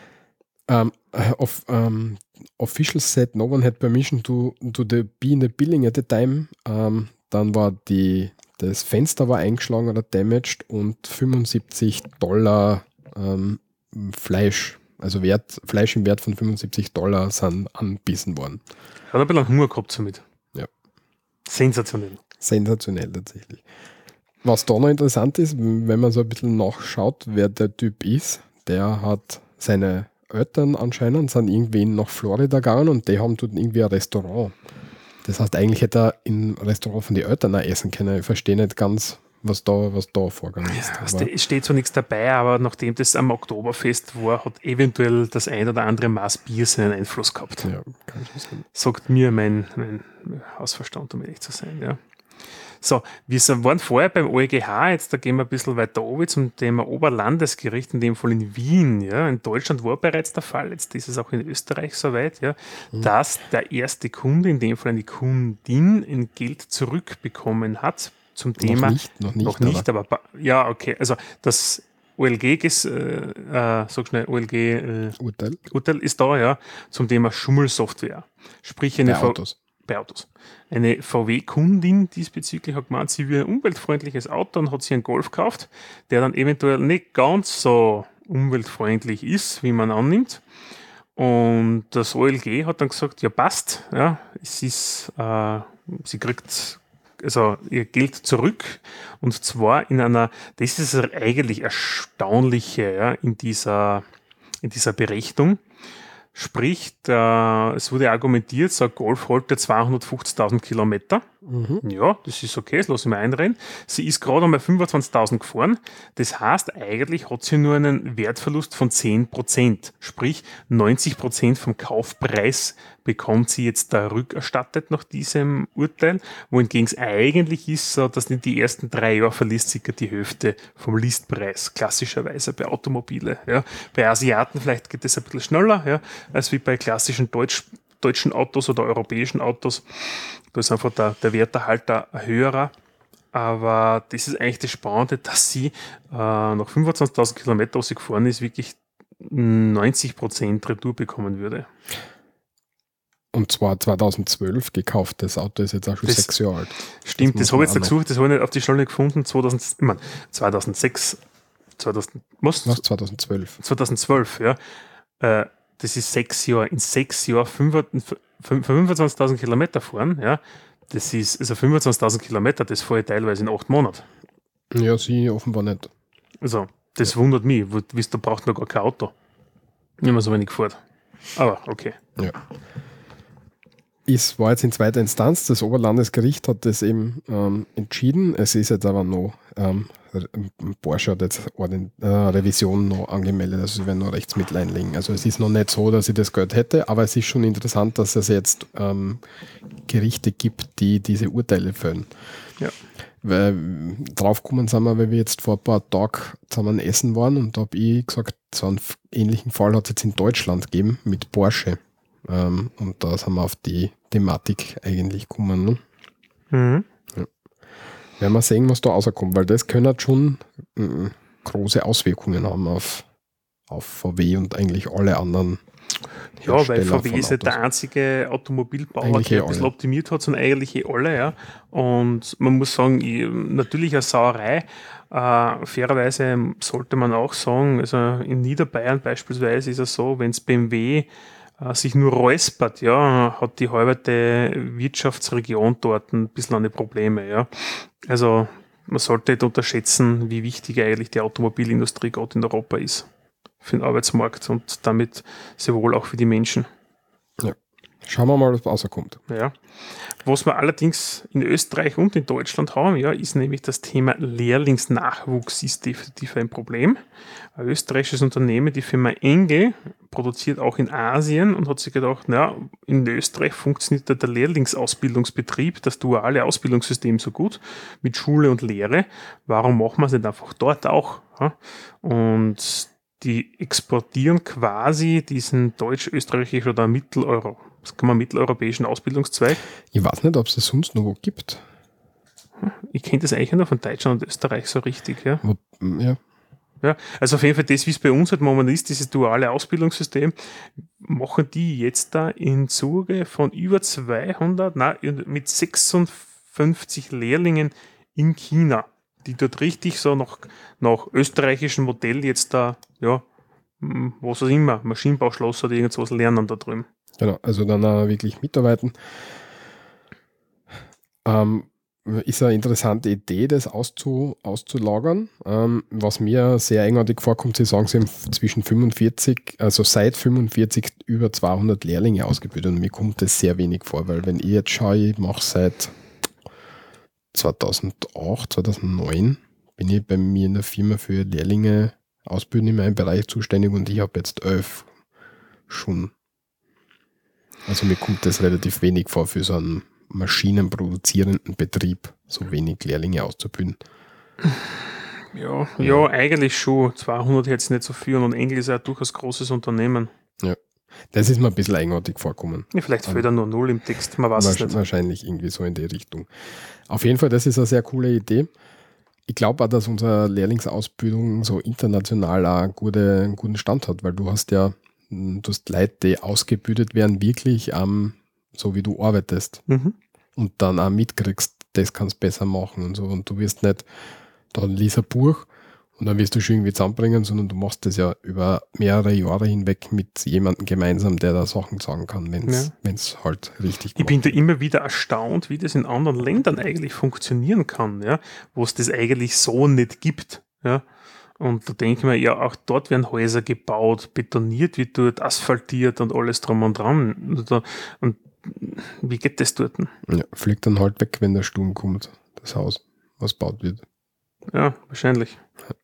A: Officials said no one had permission to be in the building at the time. Dann war das Fenster war eingeschlagen oder damaged und $75 Fleisch, also Fleisch im Wert von $75 sind anbissen worden.
B: Hat ein bisschen Hunger gehabt somit.
A: Ja.
B: Sensationell.
A: Sensationell tatsächlich. Was da noch interessant ist, wenn man so ein bisschen nachschaut, wer der Typ ist, der hat seine Eltern anscheinend, sind irgendwie nach Florida gegangen und die haben dort irgendwie ein Restaurant. Das heißt, eigentlich hätte er im Restaurant von den Eltern auch essen können. Ich verstehe nicht ganz, was da vorgegangen ist.
B: Ja, es steht so nichts dabei, aber nachdem das am Oktoberfest war, hat eventuell das ein oder andere Maß Bier seinen Einfluss gehabt.
A: Ja, kann schon sein.
B: Sagt mir mein Hausverstand, um ehrlich zu sein. Ja. So, wir waren vorher beim OEGH, jetzt da gehen wir ein bisschen weiter oben zum Thema Oberlandesgericht, in dem Fall in Wien. Ja. In Deutschland war bereits der Fall, jetzt ist es auch in Österreich soweit, ja, dass der erste Kunde, in dem Fall eine Kundin, ein Geld zurückbekommen hat zum Thema.
A: Noch nicht,
B: aber ja, okay, also das OLG Urteil ist da, ja, zum Thema Schummelsoftware. Sprich bei Autos. Eine VW-Kundin diesbezüglich hat gemeint, sie will ein umweltfreundliches Auto und hat sich einen Golf gekauft, der dann eventuell nicht ganz so umweltfreundlich ist, wie man annimmt. Und das OLG hat dann gesagt, ja passt, ja, es ist, sie kriegt also ihr Geld zurück und zwar das ist eigentlich Erstaunliche, ja, in dieser Berechnung. Sprich, es wurde argumentiert, so ein Golf holt ja 250.000 Kilometer. Ja, das ist okay, das lasse ich mir einreden. Sie ist gerade einmal 25.000 gefahren. Das heißt, eigentlich hat sie nur einen Wertverlust von 10%. Sprich, 90% vom Kaufpreis bekommt sie jetzt da rückerstattet nach diesem Urteil, wohingegen es eigentlich ist, so, dass in die ersten 3 Jahre verliest circa die Hälfte vom Listpreis, klassischerweise bei Automobile. Ja. Bei Asiaten vielleicht geht es ein bisschen schneller, ja, als wie bei klassischen deutschen Autos oder europäischen Autos. Da ist einfach der Werterhalt ein höherer. Aber das ist eigentlich das Spannende, dass sie nach 25.000 Kilometern, wo sie gefahren ist, wirklich 90% Retour bekommen würde.
A: Und zwar 2012 gekauft. Das Auto ist jetzt auch schon 6 Jahre alt.
B: Stimmt, das habe ich jetzt gesucht, das habe ich nicht auf die Schnelle gefunden. 2006,
A: 2012.
B: 2012, ja. Das ist 6 Jahre. In 6 Jahren 25.000 Kilometer fahren, ja. Das ist also 25.000 Kilometer, das fahre ich teilweise in 8 Monaten.
A: Ja, sie offenbar nicht.
B: Also, das wundert mich. Da braucht man gar kein Auto. Wenn man so wenig fährt. Aber okay.
A: Ja. Es war jetzt in zweiter Instanz. Das Oberlandesgericht hat das eben entschieden. Es ist jetzt aber noch, Porsche hat jetzt Revision noch angemeldet, also sie werden noch Rechtsmittel einlegen. Also es ist noch nicht so, dass ich das Geld hätte, aber es ist schon interessant, dass es jetzt Gerichte gibt, die diese Urteile fällen.
B: Ja.
A: Weil draufgekommen sind wir, weil wir jetzt vor ein paar Tagen zusammen essen waren und da habe ich gesagt, so einen ähnlichen Fall hat es jetzt in Deutschland gegeben mit Porsche. Und da sind wir auf die Thematik eigentlich gekommen. Ne?
B: Mhm.
A: Ja. Werden wir sehen, was da rauskommt, weil das können schon große Auswirkungen haben auf VW und eigentlich alle anderen.
B: Ja, weil VW ist nicht der einzige Automobilbauer,
A: eigentlich
B: der ein bisschen optimiert hat, sondern eigentlich alle, ja. Und man muss sagen, natürlich eine Sauerei. Fairerweise sollte man auch sagen, also in Niederbayern beispielsweise ist es so, wenn es BMW sich nur räuspert, ja, hat die halbe Wirtschaftsregion dort ein bisschen eine Probleme, ja. Also man sollte nicht unterschätzen, wie wichtig eigentlich die Automobilindustrie gerade in Europa ist für den Arbeitsmarkt und damit sehr wohl auch für die Menschen.
A: Ja. Schauen wir mal, was rauskommt.
B: Ja. Was wir allerdings in Österreich und in Deutschland haben, ja, ist nämlich das Thema Lehrlingsnachwuchs ist definitiv ein Problem. Ein österreichisches Unternehmen, die Firma Engel, produziert auch in Asien und hat sich gedacht, na, in Österreich funktioniert der Lehrlingsausbildungsbetrieb, das duale Ausbildungssystem so gut mit Schule und Lehre. Warum machen wir es nicht einfach dort auch? Ja? Und die exportieren quasi diesen deutsch-österreichischen oder mitteleuropäischen Ausbildungszweig.
A: Ich weiß nicht, ob es das sonst noch wo gibt.
B: Ich kenne das eigentlich nur von Deutschland und Österreich so richtig, ja.
A: Ja.
B: Ja, also auf jeden Fall das, wie es bei uns halt momentan ist, dieses duale Ausbildungssystem, machen die jetzt da im Zuge von über mit 56 Lehrlingen in China, die dort richtig so nach österreichischem Modell jetzt da, ja, was auch immer, Maschinenbauschloss oder irgendwas lernen da drüben.
A: Genau, also dann wirklich mitarbeiten. Ist eine interessante Idee, das auszulagern. Was mir sehr eigenartig vorkommt, Sie sagen, Sie haben seit 45 über 200 Lehrlinge ausgebildet und mir kommt das sehr wenig vor, weil wenn ich jetzt schaue, ich mache seit 2008, 2009 bin ich bei mir in der Firma für Lehrlinge ausbilden in meinem Bereich zuständig und ich habe jetzt 11 schon. Also mir kommt das relativ wenig vor für so einen maschinenproduzierenden Betrieb, so wenig Lehrlinge auszubilden.
B: Ja, eigentlich schon. 200 jetzt nicht so viel und Engel ist ja durchaus großes Unternehmen.
A: Ja, das ist mir ein bisschen eigenartig vorkommen.
B: Ja, vielleicht fehlt da nur 0 im Text, man weiß es nicht.
A: Wahrscheinlich irgendwie so in die Richtung. Auf jeden Fall, das ist eine sehr coole Idee. Ich glaube auch, dass unsere Lehrlingsausbildung so international auch einen guten Stand hat, weil du hast Leute, die ausgebildet werden, wirklich so wie du arbeitest und dann auch mitkriegst, das kannst du besser machen und so. Und du wirst nicht, da liest ein Buch und dann wirst du schon irgendwie zusammenbringen, sondern du machst das ja über mehrere Jahre hinweg mit jemandem gemeinsam, der da Sachen sagen kann, wenn es halt richtig
B: Ich bin da immer wieder erstaunt, wie das in anderen Ländern eigentlich funktionieren kann, ja, wo es das eigentlich so nicht gibt, ja. Und da denke ich mir, ja, auch dort werden Häuser gebaut, betoniert wird dort, asphaltiert und alles drum und dran. Und wie geht das dort?
A: Ja, fliegt dann halt weg, wenn der Sturm kommt, das Haus, was baut wird.
B: Ja, wahrscheinlich.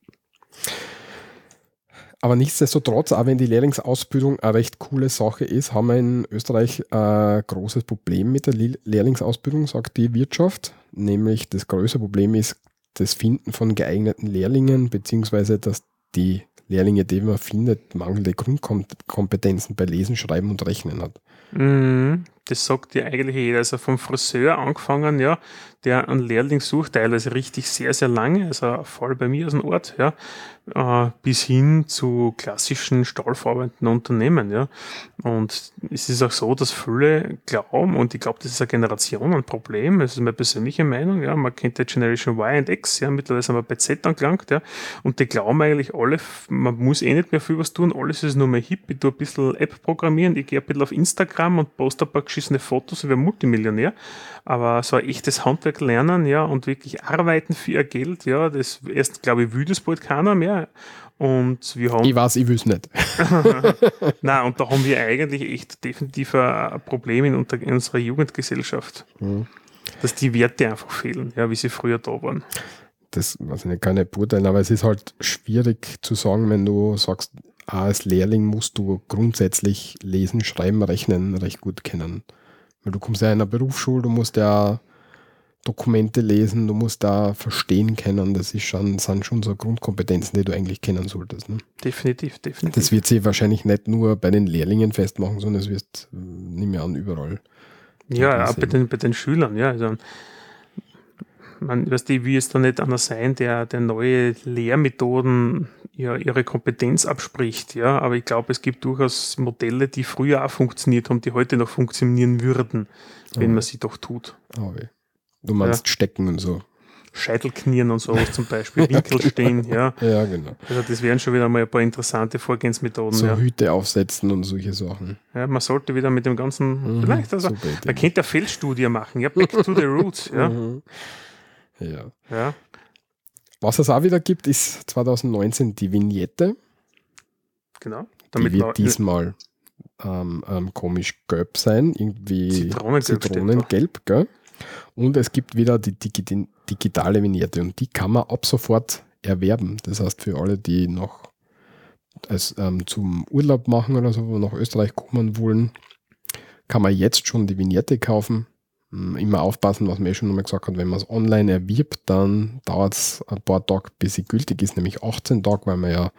A: Aber nichtsdestotrotz, auch wenn die Lehrlingsausbildung eine recht coole Sache ist, haben wir in Österreich ein großes Problem mit der Lehrlingsausbildung, sagt die Wirtschaft. Nämlich das größte Problem ist das Finden von geeigneten Lehrlingen, beziehungsweise dass die Lehrlinge, die man findet, mangelnde Grundkompetenzen bei Lesen, Schreiben und Rechnen hat.
B: Das sagt ja eigentlich jeder. Also vom Friseur angefangen, ja, der einen Lehrling sucht, teilweise richtig sehr, sehr lange, also ein Fall bei mir aus dem Ort, ja, bis hin zu klassischen stahlverarbeitenden Unternehmen, ja. Und es ist auch so, dass viele glauben, und ich glaube, das ist eine Generation ein Problem, das ist meine persönliche Meinung, ja, man kennt die Generation Y und X, ja, mittlerweile sind wir bei Z angelangt, ja, und die glauben eigentlich alle, man muss eh nicht mehr viel was tun, alles ist nur mehr hip, ich tue ein bisschen App programmieren, ich gehe ein bisschen auf Instagram und poste ein paar geschissene Fotos und werde Multimillionär, aber so ein echtes Handwerk lernen, ja, und wirklich arbeiten für ihr Geld, ja, das erst, glaube ich, will das bald keiner mehr. Und wir haben.
A: Ich weiß, ich will es nicht.
B: Nein, und da haben wir eigentlich echt definitiv ein Problem in unserer Jugendgesellschaft. Dass die Werte einfach fehlen, ja, wie sie früher da waren.
A: Das weiß ich nicht, kann ich nicht beurteilen, aber es ist halt schwierig zu sagen, wenn du sagst, als Lehrling musst du grundsätzlich lesen, schreiben, rechnen recht gut kennen. Weil du kommst ja in einer Berufsschule, du musst ja Dokumente lesen, du musst da verstehen können. Das ist sind schon so Grundkompetenzen, die du eigentlich kennen solltest. Ne?
B: Definitiv.
A: Das wird sich wahrscheinlich nicht nur bei den Lehrlingen festmachen, sondern es wird, nehme ich an, überall.
B: Ja, auch bei den Schülern, ja. Also, man, weißt du, wie es da nicht einer sein, der neue Lehrmethoden ihre Kompetenz abspricht, ja. Aber ich glaube, es gibt durchaus Modelle, die früher auch funktioniert haben, die heute noch funktionieren würden, wenn man sie doch tut.
A: Du meinst Stecken und so.
B: Scheitelknien und sowas zum Beispiel, Winkelstehen, ja.
A: Ja, genau.
B: Also das wären schon wieder mal ein paar interessante Vorgehensmethoden.
A: So Hüte aufsetzen und solche Sachen.
B: Ja, man sollte wieder mit dem ganzen, vielleicht, also man könnte eine Feldstudie machen, ja, back to the roots, ja.
A: Ja. Was es auch wieder gibt, ist 2019 die Vignette.
B: Genau.
A: Die wird diesmal komisch gelb sein, irgendwie Zitronengelb, gell? Und es gibt wieder die digitale Vignette und die kann man ab sofort erwerben. Das heißt, für alle, die noch zum Urlaub machen oder so, nach Österreich kommen wollen, kann man jetzt schon die Vignette kaufen. Immer aufpassen, was man schon nochmal gesagt hat, wenn man es online erwirbt, dann dauert es ein paar Tage, bis sie gültig ist, nämlich 18 Tage, weil man ja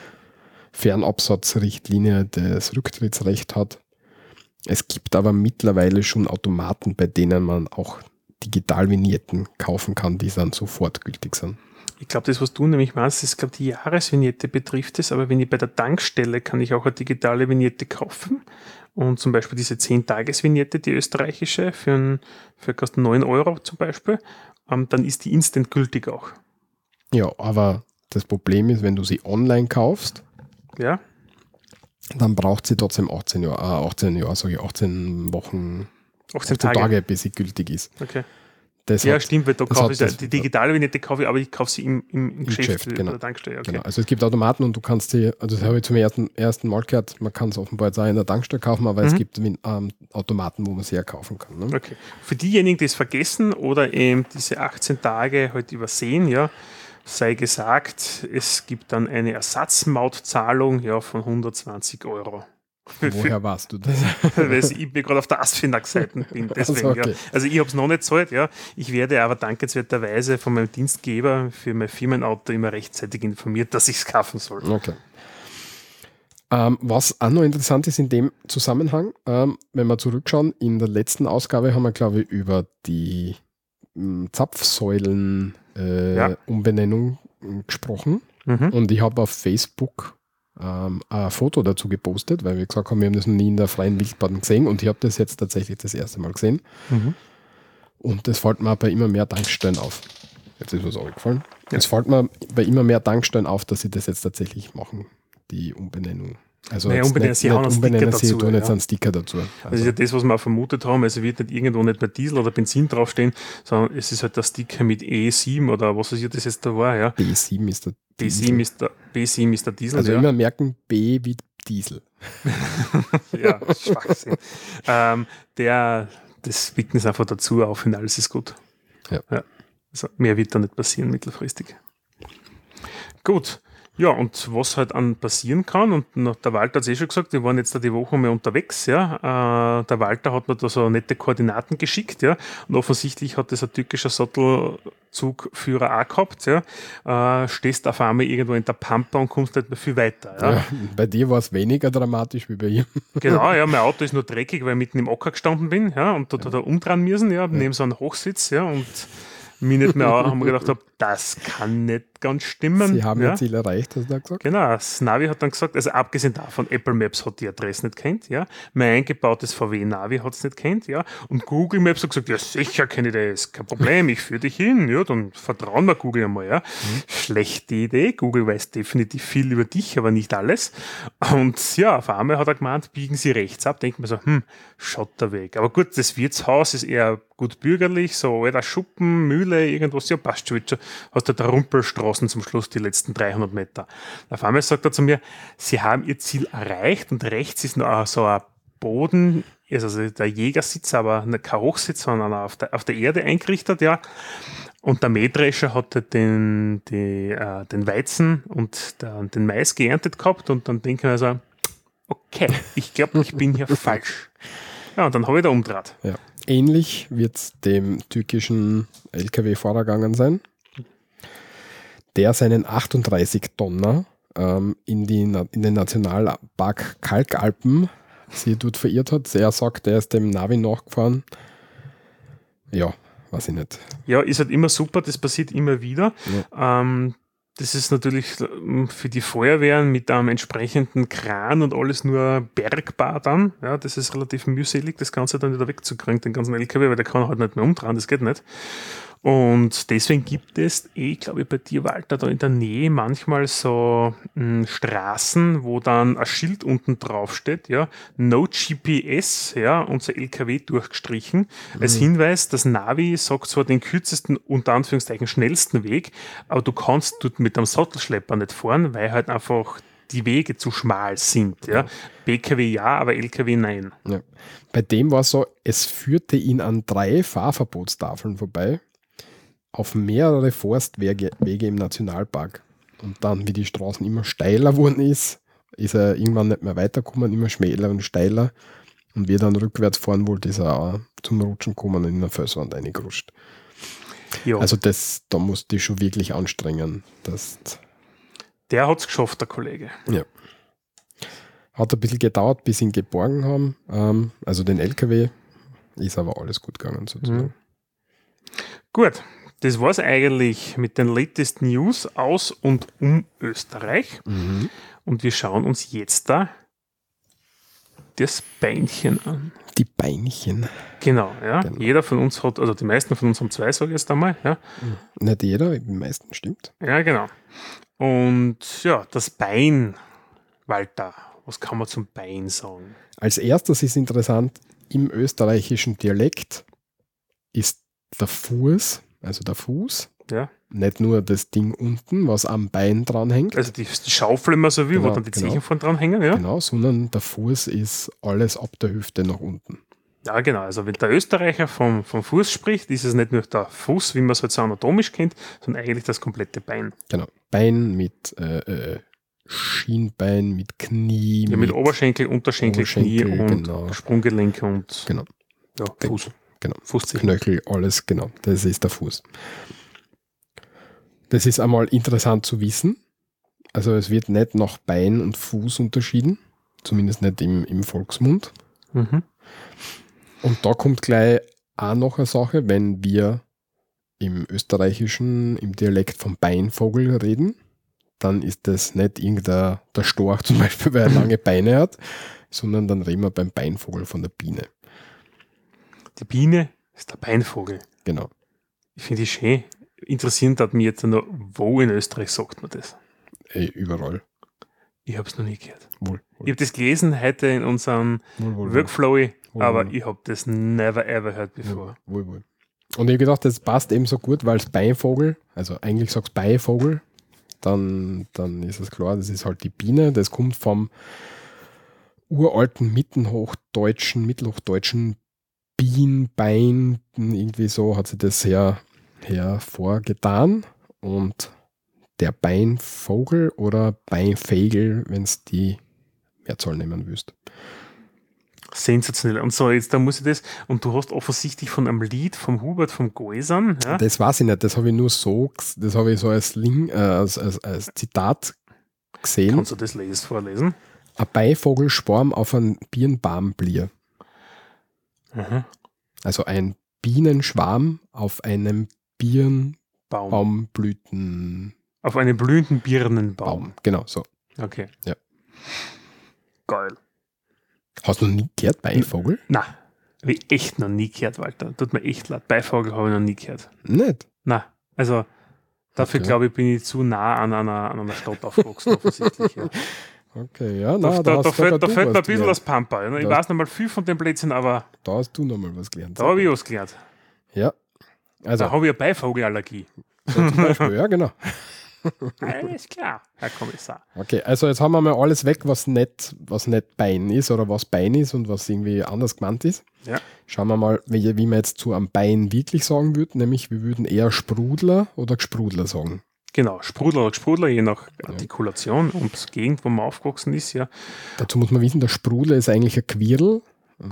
A: Fernabsatzrichtlinie das Rücktrittsrecht hat. Es gibt aber mittlerweile schon Automaten, bei denen man auch Digitalvignetten kaufen kann, die dann sofort gültig sind.
B: Ich glaube, das, was du nämlich meinst, ist, glaube die Jahresvignette betrifft es, aber wenn ich bei der Tankstelle kann ich auch eine digitale Vignette kaufen und zum Beispiel diese 10-Tages-Vignette, die österreichische, für kostet 9 Euro zum Beispiel, dann ist die instant gültig auch.
A: Ja, aber das Problem ist, wenn du sie online kaufst,
B: ja,
A: dann braucht sie trotzdem 18 Wochen, 18 Tage, bis sie gültig ist.
B: Okay. Ja, stimmt, weil da kaufe ich die digitale Vignette kaufe ich, aber ich kaufe sie im Geschäft
A: genau.
B: Oder Tankstelle. Okay.
A: Genau. Also es gibt Automaten und du kannst sie, also das habe ich zum ersten Mal gehört, man kann es offenbar jetzt auch in der Tankstelle kaufen, aber es gibt Automaten, wo man sie ja kaufen kann. Ne?
B: Okay. Für diejenigen, die es vergessen oder eben diese 18 Tage halt übersehen, ja, sei gesagt, es gibt dann eine Ersatzmautzahlung von 120 Euro.
A: Woher warst du das?
B: Weil ich gerade auf der ASFINAG-Seite bin. Deswegen,
A: okay.
B: ja. Also ich habe es noch nicht gezahlt, ja. Ich werde aber dankenswerterweise von meinem Dienstgeber für mein Firmenauto immer rechtzeitig informiert, dass ich es kaufen soll.
A: Okay. Was auch noch interessant ist in dem Zusammenhang, wenn wir zurückschauen, in der letzten Ausgabe haben wir, glaube ich, über die Zapfsäulen-Umbenennung gesprochen. Und ich habe auf Facebook ein Foto dazu gepostet, weil wir gesagt haben, wir haben das noch nie in der freien Wildbahn gesehen und ich habe das jetzt tatsächlich das erste Mal gesehen. Und das fällt mir bei immer mehr Tankstellen auf. Jetzt ist was aufgefallen. Es fällt mir bei immer mehr Tankstellen auf, dass sie das jetzt tatsächlich machen, die Umbenennung. Also
B: umbenennen, sie haben einen Sticker dazu.
A: Tun jetzt einen Sticker dazu.
B: Das ist ja das, was wir auch vermutet haben. Also wird nicht irgendwo nicht mehr Diesel oder Benzin draufstehen, sondern es ist halt der Sticker mit E7 oder was weiß ich, das jetzt da war. Ja.
A: B7 ist der
B: Diesel. B7 ist der Diesel.
A: Also immer merken, B wie Diesel.
B: Ja, Schwachsinn. Das wicken es einfach dazu auf und alles ist gut.
A: Ja.
B: Also mehr wird da nicht passieren mittelfristig. Gut. Ja, und was halt an passieren kann, und der Walter hat es schon gesagt, wir waren jetzt da die Woche mal unterwegs, ja. Der Walter hat mir da so nette Koordinaten geschickt, ja. Und offensichtlich hat das ein türkischer Sattelzugführer auch gehabt, ja. Stehst auf einmal irgendwo in der Pampa und kommst nicht mehr viel weiter, ja.
A: Ja, bei dir war es weniger dramatisch wie bei ihm.
B: Genau, ja, mein Auto ist nur dreckig, weil ich mitten im Acker gestanden bin, ja, und da umdrehen müssen, ja, neben so einem Hochsitz, ja, und mich nicht mehr, haben wir gedacht, das kann nicht ganz stimmen.
A: Sie haben
B: ja.
A: ihr Ziel erreicht, hast du da gesagt?
B: Genau, das Navi hat dann gesagt, also abgesehen davon, Apple Maps hat die Adresse nicht kennt, ja. Mein eingebautes VW Navi hat es nicht kennt, ja. Und Google Maps hat gesagt, ja sicher kenne ich das, kein Problem, ich führe dich hin, ja, dann vertrauen wir Google einmal, ja. Schlechte Idee, Google weiß definitiv viel über dich, aber nicht alles. Und ja, auf einmal hat er gemeint, biegen Sie rechts ab, denkt man so, Schotterweg. Aber gut, das Wirtshaus ist eher gut bürgerlich, so alter Schuppen, Mühle, irgendwas, ja passt schon, hast du da Rumpelstraßen zum Schluss, die letzten 300 Meter. Auf einmal sagt er zu mir, sie haben ihr Ziel erreicht und rechts ist noch so ein Boden, also der Jägersitz, aber kein Hochsitz, sondern auf der Erde eingerichtet, ja. Und der Mähdrescher hat den Weizen und den Mais geerntet gehabt und dann denke ich mir so, okay, ich glaube, ich bin hier falsch. Ja, und dann habe ich da umgedreht.
A: Ja. Ähnlich wird es dem türkischen LKW-Fahrer gegangen sein, der seinen 38-Tonner in den Nationalpark Kalkalpen sie dort verirrt hat. Er sagt, er ist dem Navi nachgefahren. Ja, weiß ich nicht.
B: Ja, ist halt immer super, das passiert immer wieder.
A: Ja.
B: Das ist natürlich für die Feuerwehren mit einem entsprechenden Kran und alles nur bergbar dann. Ja, das ist relativ mühselig, das Ganze dann wieder wegzukriegen, den ganzen LKW, weil der kann halt nicht mehr umdrehen, das geht nicht. Und deswegen gibt es, glaube ich, bei dir, Walter, da in der Nähe manchmal so Straßen, wo dann ein Schild unten drauf steht, ja, No GPS, ja, unser LKW durchgestrichen. Als Hinweis, das Navi sagt zwar den kürzesten, unter Anführungszeichen schnellsten Weg, aber du kannst dort mit einem Sattelschlepper nicht fahren, weil halt einfach die Wege zu schmal sind. Ja. BKW ja, aber LKW nein.
A: Ja. Bei dem war es so, es führte ihn an 3 Fahrverbotstafeln vorbei, auf mehrere Forstwege im Nationalpark. Und dann, wie die Straßen immer steiler wurden ist er irgendwann nicht mehr weitergekommen, immer schmäler und steiler. Und wie er dann rückwärts fahren wollte, ist er auch zum Rutschen gekommen und in eine Felswand reingerutscht.
B: Ja.
A: Also da musste ich schon wirklich anstrengen.
B: Der hat es geschafft, der Kollege.
A: Ja. Hat ein bisschen gedauert, bis sie ihn geborgen haben. Also den LKW. Ist aber alles gut gegangen sozusagen.
B: Gut. Das war es eigentlich mit den latest News aus und um Österreich. Und wir schauen uns jetzt da das Beinchen an.
A: Die Beinchen.
B: Genau, ja. Genau. Jeder von uns hat, also die meisten von uns haben 2, sage ich jetzt einmal. Ja.
A: Nicht jeder, die meisten stimmt.
B: Ja, genau. Und ja, das Bein, Walter, was kann man zum Bein sagen?
A: Als erstes ist interessant, im österreichischen Dialekt ist der Fuß, also der Fuß,
B: ja.
A: Nicht nur das Ding unten, was am Bein dranhängt.
B: Also die Schaufel immer so wie,
A: genau,
B: wo dann die Zehen von dran hängen, ja?
A: Genau, sondern der Fuß ist alles ab der Hüfte nach unten.
B: Ja, genau. Also wenn der Österreicher vom Fuß spricht, ist es nicht nur der Fuß, wie man es halt so anatomisch kennt, sondern eigentlich das komplette Bein.
A: Genau. Bein mit Schienbein, mit Knie.
B: Ja, mit Oberschenkel, Unterschenkel, Knie und
A: genau.
B: Sprunggelenke und
A: genau.
B: Ja, Fuß.
A: Genau.
B: Fußzehen.
A: Knöchel, alles, genau. Das ist der Fuß. Das ist einmal interessant zu wissen. Also es wird nicht nach Bein und Fuß unterschieden, zumindest nicht im Volksmund.
B: Mhm.
A: Und da kommt gleich auch noch eine Sache, wenn wir im Österreichischen, im Dialekt vom Beinvogel reden, dann ist das nicht der Storch zum Beispiel, weil er lange Beine hat, sondern dann reden wir beim Beinvogel von der Biene.
B: Die Biene ist der Beinvogel.
A: Genau.
B: Ich finde es schön. Interessant hat mich jetzt noch, wo in Österreich sagt man das?
A: Überall.
B: Ich habe es noch nie gehört.
A: Wohl.
B: Ich habe das gelesen heute in unserem Workflow, aber ich habe das never ever heard before.
A: Wohl. Und ich habe gedacht, das passt eben so gut, weil es Beinvogel, also eigentlich sagst du Beivogel, dann ist es klar, das ist halt die Biene, das kommt vom uralten mittelhochdeutschen Bien, Bein, irgendwie so hat sie das hervorgetan und der Beinvogel oder Beinfegel, wenn es die Mehrzahl nehmen willst.
B: Sensationell. Und so, jetzt da muss ich das, und du hast offensichtlich von einem Lied vom Hubert vom Geusern. Ja?
A: Das weiß ich nicht, das habe ich nur so, das habe ich so als Zitat gesehen.
B: Kannst du das vorlesen?
A: Ein Beivogel schwarm auf einen Birnbaum blier. Also ein Bienenschwarm auf einem Birnbaumblüten.
B: Auf einem blühenden Birnenbaum.
A: Genau, so.
B: Okay.
A: Ja.
B: Geil.
A: Hast du noch nie gehört, Beivogel?
B: Nein, habe ich echt noch nie gehört, Walter. Tut mir echt leid. Beivogel habe ich noch nie gehört.
A: Nicht?
B: Nein, also dafür glaube ich, bin ich zu nah an einer Stadt aufgewachsen, offensichtlich. Ja.
A: Okay, ja.
B: Da fällt mir ein bisschen das Pampa. Ich weiß noch mal viel von den Plätzen, aber
A: da hast du noch mal was gelernt.
B: Da habe ich was gelernt.
A: Ja. Also,
B: da habe ich eine Beivogelallergie.
A: So zum Beispiel, ja, genau.
B: Alles klar, Herr Kommissar.
A: Okay, also jetzt haben wir mal alles weg, was nicht Bein ist oder was Bein ist und was irgendwie anders gemeint ist.
B: Ja.
A: Schauen wir mal, wie man jetzt zu einem Bein wirklich sagen würde, nämlich wir würden eher Sprudler oder Gsprudler sagen.
B: Genau, Sprudler oder Gsprudler, je nach Artikulation und Gegend, wo man aufgewachsen ist, ja.
A: Dazu muss man wissen, der Sprudler ist eigentlich ein Quirl.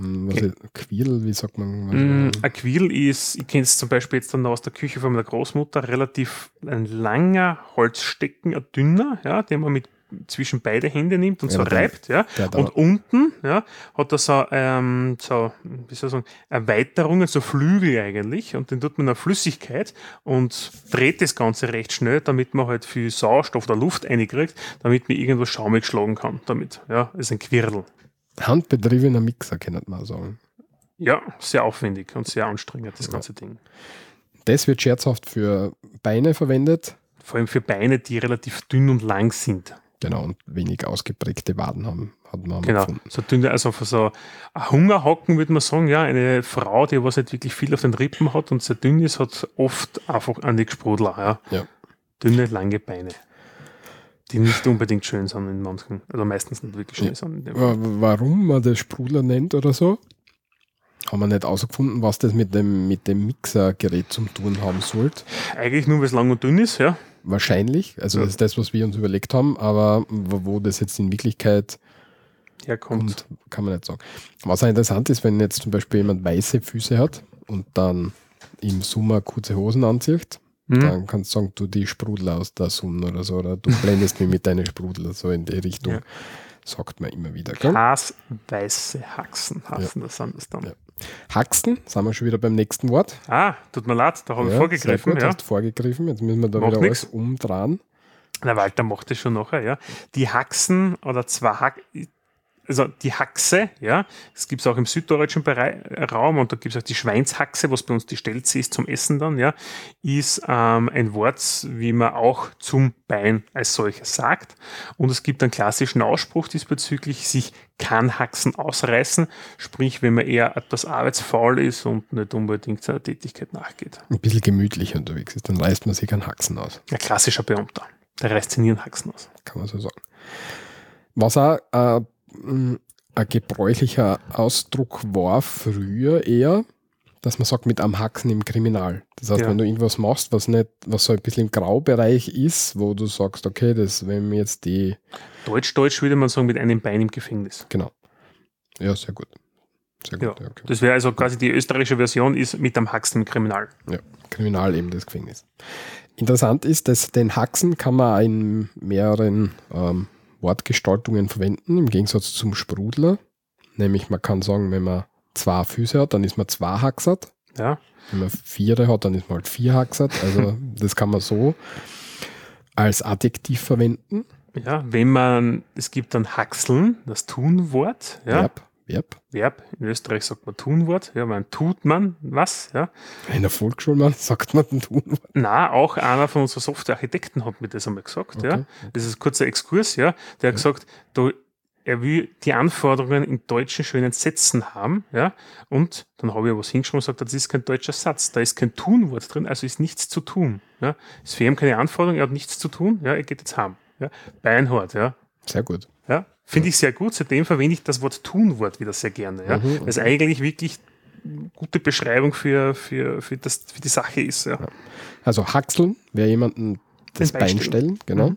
A: Quirl, wie sagt man?
B: Ein Quirl ist, ich kenne es zum Beispiel jetzt dann aus der Küche von meiner Großmutter, relativ ein langer Holzstecken, ein dünner, ja, den man zwischen beide Hände nimmt und so reibt, ja. Und unten, ja, hat er so wie soll ich sagen, Erweiterungen, so Flügel eigentlich, und den tut man in Flüssigkeit und dreht das Ganze recht schnell, damit man halt viel Sauerstoff oder Luft reinkriegt, damit man irgendwas schaumig schlagen kann damit, ja. Das ist ein Quirl.
A: Handbetriebener Mixer, kann man sagen.
B: Ja, sehr aufwendig und sehr anstrengend, das ganze Ding.
A: Das wird scherzhaft für Beine verwendet.
B: Vor allem für Beine, die relativ dünn und lang sind.
A: Genau, und wenig ausgeprägte Waden haben, hat man
B: gefunden. So dünn, also für so ein Hungerhocken würde man sagen, ja, eine Frau, die was nicht wirklich viel auf den Rippen hat und sehr dünn ist, hat oft einfach eine Gsprudler. Ja. Dünne, lange Beine. Die nicht unbedingt schön sind in manchen, also meistens nicht wirklich schön sind.
A: Warum man das Sprudler nennt oder so, haben wir nicht herausgefunden, was das mit dem Mixergerät zum tun haben sollte.
B: Eigentlich nur, weil es lang und dünn ist, ja.
A: Wahrscheinlich, also das ist das, was wir uns überlegt haben, aber wo das jetzt in Wirklichkeit herkommt, kann man nicht sagen. Was auch interessant ist, wenn jetzt zum Beispiel jemand weiße Füße hat und dann im Sommer kurze Hosen anzieht, dann kannst du sagen, du die Sprudler aus der Sonne oder so, oder du blendest mich mit deinen Sprudler, so in die Richtung. Ja. Sagt man immer wieder.
B: Weiße Haxen heißen das dann.
A: Ja. Haxen, sind wir schon wieder beim nächsten Wort.
B: Tut mir leid, da habe ich vorgegriffen.
A: Sehr gut, hast vorgegriffen, jetzt müssen wir da wieder alles umdrehen.
B: Na, Walter macht das schon nachher, ja. Die Haxen oder also die Haxe, ja, das gibt es auch im süddeutschen Raum und da gibt es auch die Schweinshaxe, was bei uns die Stelze ist zum Essen dann, ja, ist ein Wort, wie man auch zum Bein als solches sagt. Und es gibt einen klassischen Ausspruch diesbezüglich, sich kann Haxen ausreißen, sprich, wenn man eher etwas arbeitsfaul ist und nicht unbedingt seiner Tätigkeit nachgeht.
A: Ein bisschen gemütlich unterwegs ist, dann reißt man sich keinen Haxen aus.
B: Ein klassischer Beamter, der reißt sich nie einen Haxen aus.
A: Kann man so sagen. Was auch ein gebräuchlicher Ausdruck war früher eher, dass man sagt, mit am Haxen im Kriminal. Das heißt, wenn du irgendwas machst, was so ein bisschen im Graubereich ist, wo du sagst, okay, das wenn wir jetzt die...
B: Deutsch würde man sagen, mit einem Bein im Gefängnis.
A: Genau. Ja, sehr gut. Sehr gut.
B: Ja. Okay. Das wäre also quasi die österreichische Version ist mit am Haxen im Kriminal.
A: Ja, Kriminal eben das Gefängnis. Interessant ist, dass den Haxen kann man in mehreren Wortgestaltungen verwenden, im Gegensatz zum Sprudler. Nämlich man kann sagen, wenn man 2 Füße hat, dann ist man 2 Haxert.
B: Ja.
A: Wenn man 4 hat, dann ist man halt 4 Haxert. Also das kann man so als Adjektiv verwenden.
B: Ja, es gibt dann Haxeln, das Tunwort. Ja. Verb. In Österreich sagt man Tunwort. Ja, tut man was. Ja.
A: In der Volksschule sagt man ein Tunwort.
B: Na, auch einer von unseren Softwarearchitekten hat mir das einmal gesagt. Okay. Ja. Das ist ein kurzer Exkurs. Ja. Der hat gesagt, er will die Anforderungen in deutschen schönen Sätzen haben. Ja. Und dann habe ich was hingeschrieben und gesagt, das ist kein deutscher Satz. Da ist kein Tunwort drin, also ist nichts zu tun. Ja. Ist für ihn keine Anforderung, er hat nichts zu tun. Ja. Er geht jetzt heim. Ja. Beinhart. Ja.
A: Sehr gut.
B: Ja. Finde ich sehr gut, seitdem verwende ich das Wort Tunwort wieder sehr gerne. Ja? Weil es eigentlich wirklich eine gute Beschreibung für die Sache ist. Ja.
A: Also Haxeln wäre jemanden das Beinstellen, genau.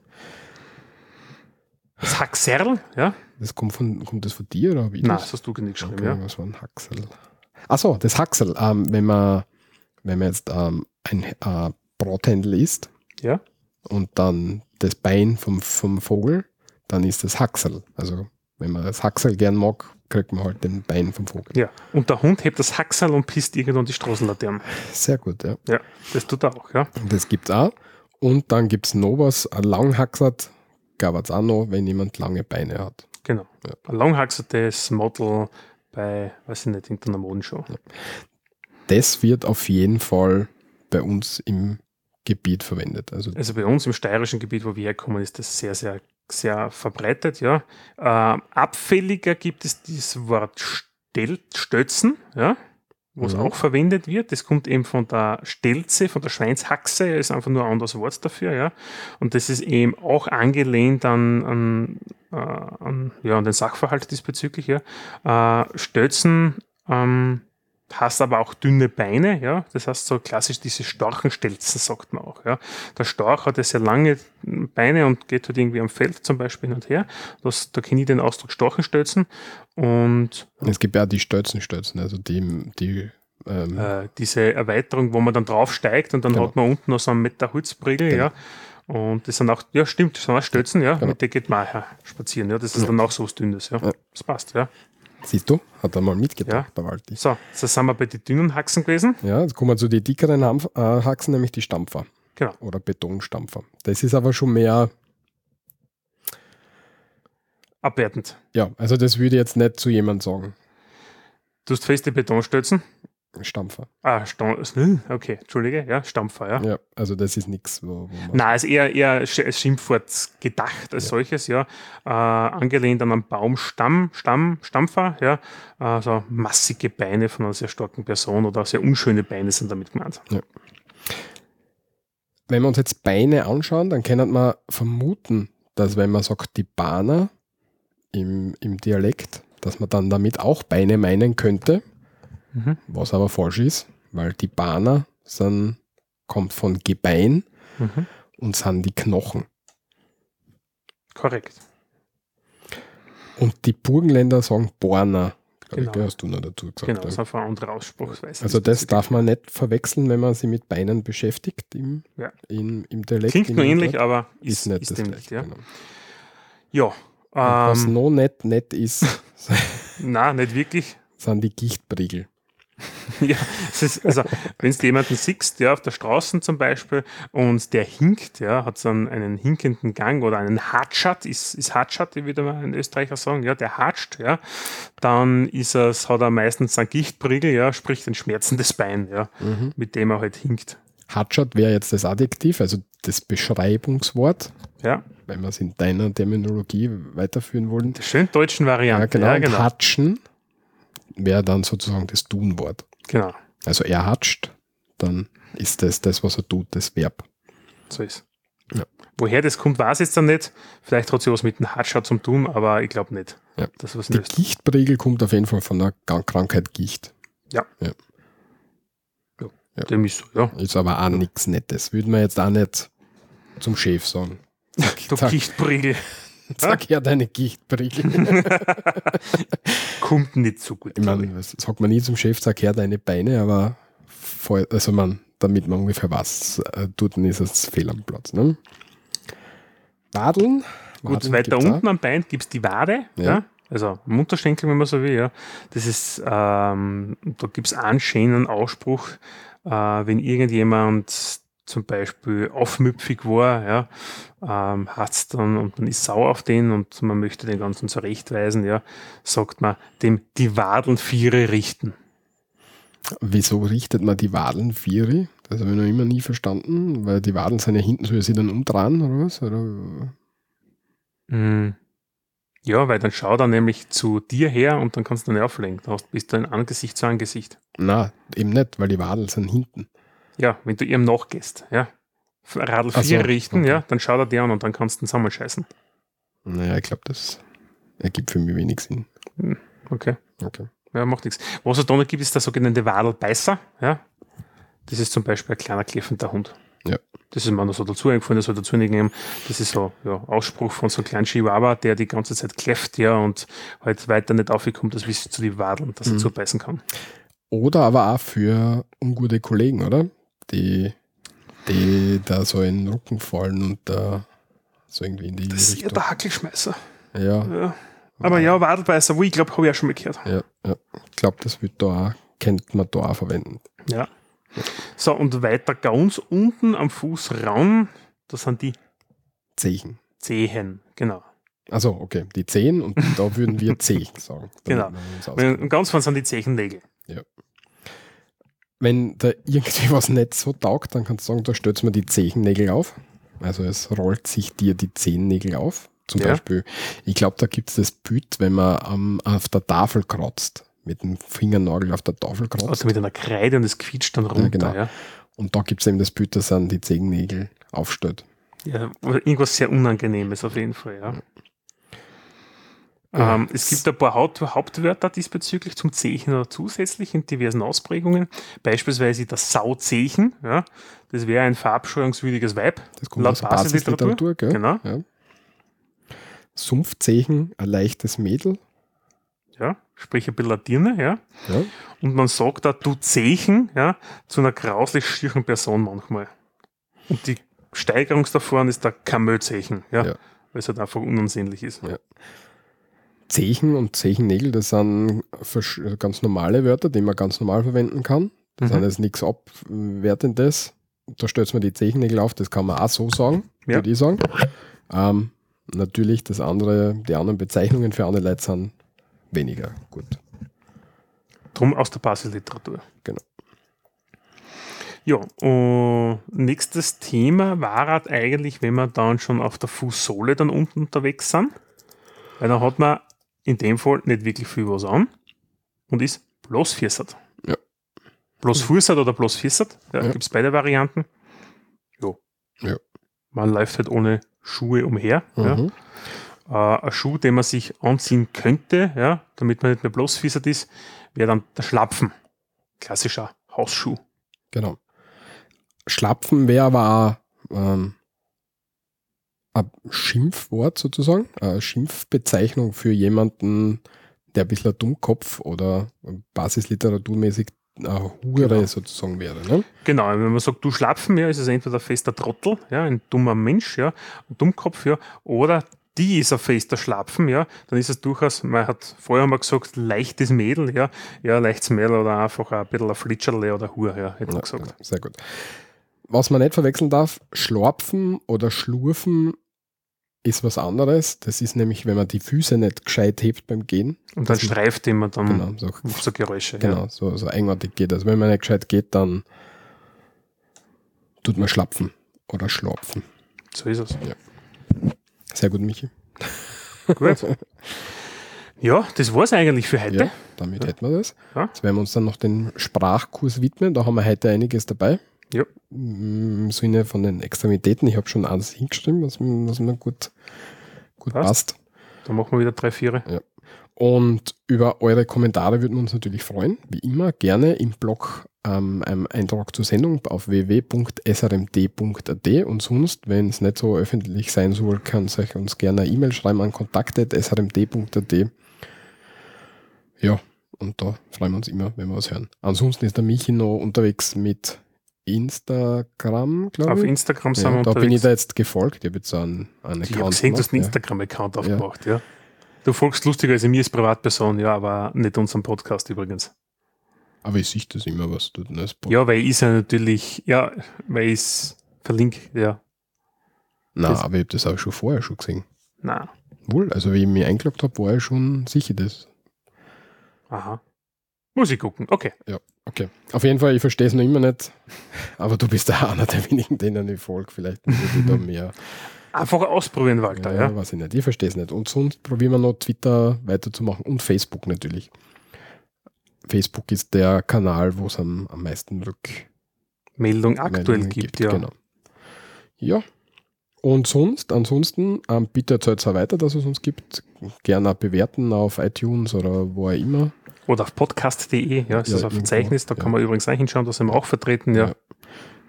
B: Das Haxerl, ja.
A: Kommt das von dir oder wie?
B: Nein, das hast du nicht geschrieben,
A: okay,
B: ja.
A: Was war ein Haxel? Achso, das Haxel. Wenn man jetzt ein Brathändel isst,
B: ja,
A: und dann das Bein vom Vogel, dann ist das Haxel. Also wenn man das Haxel gern mag, kriegt man halt den Bein vom Vogel.
B: Ja, und der Hund hebt das Haxel und pisst irgendwann die Straßenlaternen.
A: Sehr gut, ja.
B: Ja, das tut er auch, ja.
A: Das gibt's auch. Und dann gibt es noch was, ein Langhaxert, gab es auch noch, wenn jemand lange Beine hat.
B: Genau. Ja. Ein langhaxertes Model bei, weiß ich nicht, irgendeiner Modenshow. Ja.
A: Das wird auf jeden Fall bei uns im Gebiet verwendet. Also
B: bei uns im steirischen Gebiet, wo wir herkommen, ist das sehr, sehr, sehr verbreitet. Ja. Abfälliger gibt es das Wort Stötzen, ja, wo es auch verwendet wird. Das kommt eben von der Stelze, von der Schweinshaxe, ist einfach nur ein anderes Wort dafür. Ja. Und das ist eben auch angelehnt an den Sachverhalt diesbezüglich. Ja. Stötzen hast aber auch dünne Beine, ja, das heißt so klassisch diese Storchenstelzen, sagt man auch, ja. Der Storch hat ja sehr lange Beine und geht halt irgendwie am Feld zum Beispiel hin und her. Da kenne ich den Ausdruck Storchenstelzen und
A: es gibt ja die Stelzenstelzen, also
B: diese Erweiterung, wo man dann draufsteigt und dann hat man unten noch so einen Meter Holzbriegel, ja. Und das sind auch, ja stimmt, das sind auch Stelzen, ja, mit der geht man auch spazieren, ja, das ist dann auch so was Dünnes, ja. Das passt, ja.
A: Siehst du, hat er mal mitgebracht, der Walti.
B: So, jetzt sind wir bei den dünnen Haxen gewesen.
A: Ja, jetzt kommen wir zu den dickeren Haxen, nämlich die Stampfer.
B: Genau.
A: Oder Betonstampfer. Das ist aber schon mehr
B: abwertend.
A: Ja, also das würde ich jetzt nicht zu jemandem sagen.
B: Du hast feste Betonstötzen?
A: Stampfer.
B: Okay, Entschuldige, ja, Stampfer, ja.
A: Ja, also das ist nichts,
B: Nein, ist eher als Schimpfwort gedacht als solches, ja. Angelehnt an einen Baumstampfer, ja. Also massige Beine von einer sehr starken Person oder sehr unschöne Beine sind damit gemeint.
A: Ja. Wenn wir uns jetzt Beine anschauen, dann kann man vermuten, dass wenn man sagt, die Bahner im Dialekt, dass man dann damit auch Beine meinen könnte. Was aber falsch ist, weil die Bahner kommt von Gebein und sind die Knochen.
B: Korrekt.
A: Und die Burgenländer sagen Borner.
B: Genau.
A: Hast du noch dazu gesagt.
B: Genau, das ist einfach eine andere Ausspruchsweise.
A: Also das darf man nicht verwechseln, wenn man sich mit Beinen beschäftigt im Dialekt.
B: Klingt nur ähnlich, aber ist nicht das
A: Gleiche.
B: Ja.
A: Genau.
B: Ja.
A: Was noch nicht nett ist,
B: nein, nicht wirklich,
A: sind die Gichtbriegel.
B: Ja, also wenn du jemanden siehst, ja, auf der Straße zum Beispiel, und der hinkt, ja, hat so einen hinkenden Gang oder einen Hatschat, ist Hatschat, wie würde man in Österreicher sagen, ja, der hatscht, ja, dann hat er meistens einen Gichtbriegel, ja, sprich ein schmerzendes Bein, ja, mit dem er halt hinkt.
A: Hatschat wäre jetzt das Adjektiv, also das Beschreibungswort.
B: Ja.
A: Wenn wir es in deiner Terminologie weiterführen wollen.
B: Der schön deutschen Variante.
A: Ja, genau. Und hatschen wäre dann sozusagen das Tunwort.
B: Genau.
A: Also er hatscht, dann ist das, was er tut, das Verb.
B: So ist. Ja. Woher das kommt, weiß ich jetzt dann nicht. Vielleicht hat sie was mit dem Hatschau zum tun, aber ich glaube nicht.
A: Ja. Die Gichtbriegel kommt auf jeden Fall von der Krankheit Gicht.
B: Ja. Dem ist so, ja.
A: Ist aber auch nichts Nettes. Würde man jetzt auch nicht zum Chef sagen.
B: Du Gichtbriegel.
A: Sag her deine Gichtbriegel.
B: Kommt nicht so gut.
A: Ich meine, das sagt man nie zum Chef, sag her deine Beine, aber damit man ungefähr was tut, dann ist es fehl am Platz. Ne? Wadeln.
B: Gut, weiter unten am Bein gibt es die Wade. Ja. Also am Unterschenkel, wenn man so will. Ja. Das ist, da gibt es einen schönen Ausspruch, wenn irgendjemand zum Beispiel aufmüpfig war, ja, hat's dann und man ist sauer auf den und man möchte den Ganzen zurechtweisen, ja, sagt man dem die Wadeln Viere richten.
A: Wieso richtet man die Wadeln Viere? Das habe ich noch immer nie verstanden, weil die Wadeln sind ja hinten, soll ich sie dann umdrehen oder was? Oder?
B: Ja, weil dann schaut er nämlich zu dir her und dann kannst du nicht auflenken. Dann bist du ein Angesicht zu Angesicht.
A: Na, eben nicht, weil die Wadeln sind hinten.
B: Ja, wenn du ihm nachgehst, ja. Radl 4 richten, okay. Ja, dann schaut er dir an und dann kannst du ihn zusammenscheißen.
A: Naja, ich glaube, das ergibt für mich wenig Sinn.
B: Okay. Ja, macht nichts. Was es da noch gibt, ist der sogenannte Wadelbeißer, ja. Das ist zum Beispiel ein kleiner kläffender Hund.
A: Ja.
B: Das ist mir noch so dazu eingefallen, das soll dazu nicht nehmen. Das ist so Ausspruch von so einem kleinen Chihuahua, der die ganze Zeit kläfft, und halt weiter nicht aufgekommen, dass es zu die Wadeln, dass er zubeißen kann.
A: Oder aber auch für ungute Kollegen, oder? Die da so in den Rücken fallen und da so irgendwie in die
B: Das ist ja der Hackelschmeißer.
A: Ja.
B: Aber Wadelbeißer, ich glaube, habe ich auch schon mal gehört.
A: Ja. Ich glaube, das könnte man da auch verwenden.
B: Ja. So, und weiter ganz unten am Fußraum, das sind die
A: Zehen,
B: genau.
A: Also okay, die Zehen und da würden wir Zehen sagen.
B: Genau. Und ganz vorne sind die Zehennägel.
A: Ja. Wenn da irgendwie was nicht so taugt, dann kannst du sagen, da stellst du mir die Zehennägel auf. Also es rollt sich dir die Zehennägel auf. Zum Beispiel, ich glaube, da gibt es das Bild, wenn man auf der Tafel kratzt, mit dem Fingernagel auf der Tafel kratzt.
B: Also mit einer Kreide und es quietscht dann runter.
A: Ja, genau. Und da gibt es eben das Bild, dass man die Zehennägel aufstellt.
B: Ja, irgendwas sehr Unangenehmes auf jeden Fall, ja. Es gibt ein paar Hauptwörter diesbezüglich zum Zechen oder zusätzlich in diversen Ausprägungen. Beispielsweise das Sauzechen, ja. Das wäre ein verabscheuungswürdiges Weib.
A: Das kommt aus Basisliteratur, gell?
B: Genau.
A: Ja. Sumpfzechen, ein leichtes Mädel.
B: Ja, sprich ein bisschen Latine, ja. Und man sagt da, du Zechen, ja, zu einer grauslich schierchen Person manchmal. Und die Steigerung davon ist der Kamözechen, ja. Weil es halt einfach unansehnlich ist.
A: Ja. Zechen und Zechennägel, das sind ganz normale Wörter, die man ganz normal verwenden kann. Das sind jetzt nichts Abwertendes. Da stellt man die Zechennägel auf, das kann man auch so sagen, würde ich sagen. Natürlich die anderen Bezeichnungen für andere Leute sind weniger gut.
B: Drum aus der Basisliteratur.
A: Genau.
B: Ja, und nächstes Thema war halt eigentlich, wenn wir dann schon auf der Fußsohle dann unten unterwegs sind, weil dann hat man in dem Fall nicht wirklich viel was an und ist bloß Füßert.
A: Ja.
B: Bloß Fußert oder bloß Füßert, gibt es beide Varianten. Ja. Man läuft halt ohne Schuhe umher. Ein Schuh, den man sich anziehen könnte, damit man nicht mehr bloß Füßert ist, wäre dann der Schlapfen. Klassischer Hausschuh.
A: Genau. Schlapfen wäre aber ein Schimpfwort sozusagen, eine Schimpfbezeichnung für jemanden, der ein bisschen ein Dummkopf oder basisliteraturmäßig eine Hure sozusagen wäre. Ne?
B: Genau, wenn man sagt, du Schlapfen, ist es entweder ein fester Trottel, ein dummer Mensch, ein Dummkopf, oder die ist ein fester Schlapfen, dann ist es durchaus, man hat vorher mal gesagt, leichtes Mädel, leichtes Mädel oder einfach ein bisschen ein Flitscherle oder Hure, hätte man gesagt.
A: Genau, sehr gut. Was man nicht verwechseln darf, Schlorpfen oder Schlurfen ist was anderes. Das ist nämlich, wenn man die Füße nicht gescheit hebt beim Gehen.
B: Und dann streift immer dann
A: so
B: Geräusche.
A: Genau, so eigenartig geht. Also wenn man nicht gescheit geht, dann tut man schlapfen oder schlorpfen.
B: So ist es.
A: Ja. Sehr gut, Michi.
B: Gut. Ja, das war es eigentlich für heute.
A: Ja, damit hätten wir das. Jetzt werden wir uns dann noch den Sprachkurs widmen. Da haben wir heute einiges dabei.
B: Ja.
A: Im Sinne von den Extremitäten. Ich habe schon alles hingeschrieben, was mir gut passt.
B: Dann machen wir wieder 3, 4.
A: Ja. Und über eure Kommentare würden wir uns natürlich freuen. Wie immer gerne im Blog einem Eintrag zur Sendung auf www.srmd.at und sonst, wenn es nicht so öffentlich sein soll, kann euch uns gerne eine E-Mail schreiben an kontakt@srmd.at. Ja, und da freuen wir uns immer, wenn wir was hören. Ansonsten ist der Michi noch unterwegs mit Instagram, glaube ich.
B: Auf Instagram sind wir
A: da
B: unterwegs.
A: bin ich da jetzt gefolgt. Ich habe jetzt so einen Account.
B: Ich habe gesehen, du hast einen Instagram-Account aufgebracht, ja. Du folgst lustigerweise mir als Privatperson, aber nicht unserem Podcast übrigens.
A: Aber ich sehe das immer, was du denn als
B: Ja, weil ich es ja natürlich, weil ich es verlinke,
A: Nein, aber ich habe das auch vorher schon gesehen.
B: Nein.
A: Wohl, also wie ich mich eingeloggt habe, war ich schon sicher das.
B: Aha. Muss ich gucken, okay.
A: Ja, okay. Auf jeden Fall, ich verstehe es noch immer nicht, aber du bist ja einer der wenigen, denen ich folge. Vielleicht würde ich da mehr.
B: Einfach ausprobieren, Walter,
A: ja. Weiß ich nicht, ich verstehe es nicht. Und sonst probieren wir noch Twitter weiterzumachen und Facebook natürlich. Facebook ist der Kanal, wo es am meisten
B: Meldung aktuell gibt, ja.
A: Genau. Ja. Und ansonsten, bitte erzählt es auch weiter, dass es uns gibt. Gerne auch bewerten auf iTunes oder wo auch immer.
B: Oder auf podcast.de, ist das ein Verzeichnis, da kann man übrigens auch hinschauen, da sind wir auch vertreten, ja.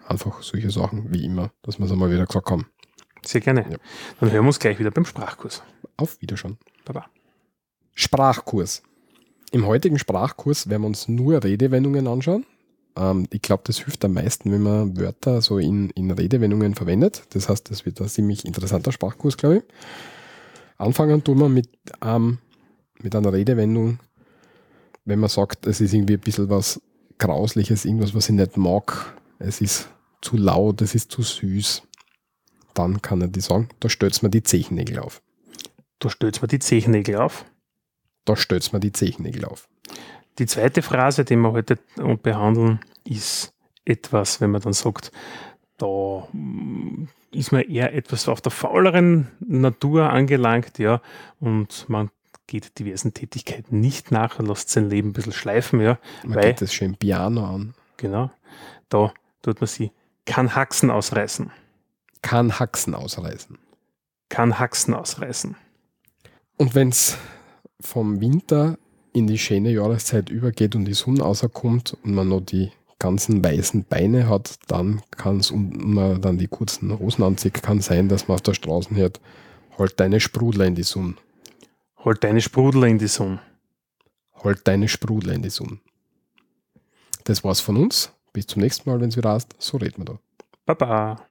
A: einfach solche Sachen wie immer, dass wir es einmal wieder gesagt haben.
B: Sehr gerne.
A: Ja.
B: Dann hören wir uns gleich wieder beim Sprachkurs.
A: Auf Wiedersehen.
B: Baba.
A: Sprachkurs. Im heutigen Sprachkurs werden wir uns nur Redewendungen anschauen. Ich glaube, das hilft am meisten, wenn man Wörter so in Redewendungen verwendet. Das heißt, das wird ein ziemlich interessanter Sprachkurs, glaube ich. Anfangen tun wir mit einer Redewendung, wenn man sagt, es ist irgendwie ein bisschen was Grausliches, irgendwas, was ich nicht mag. Es ist zu laut, es ist zu süß. Dann kann er die sagen, da stößt man die Zehennägel auf.
B: Da stößt man die Zehennägel auf.
A: Da stößt man die Zehennägel auf.
B: Die zweite Phrase, die wir heute behandeln, ist etwas, wenn man dann sagt, da ist man eher etwas auf der fauleren Natur angelangt, ja, und man geht diversen Tätigkeiten nicht nach und lässt sein Leben ein bisschen schleifen, ja.
A: Man geht das schön Piano an.
B: Genau, da tut man sie kann Haxen ausreißen.
A: Kann Haxen ausreißen.
B: Kann Haxen ausreißen.
A: Und wenn es vom Winter in die schöne Jahreszeit übergeht und die Sonne rauskommt und man noch die ganzen weißen Beine hat, dann kann es, und man dann die kurzen Hosen anzieht, kann sein, dass man auf der Straße hört, halt deine Sprudler in die Sonne.
B: Halt deine Sprudler in die Sonne.
A: Halt deine Sprudler in die Sonne. Das war's von uns. Bis zum nächsten Mal, wenn es wieder heißt, so reden wir da.
B: Baba.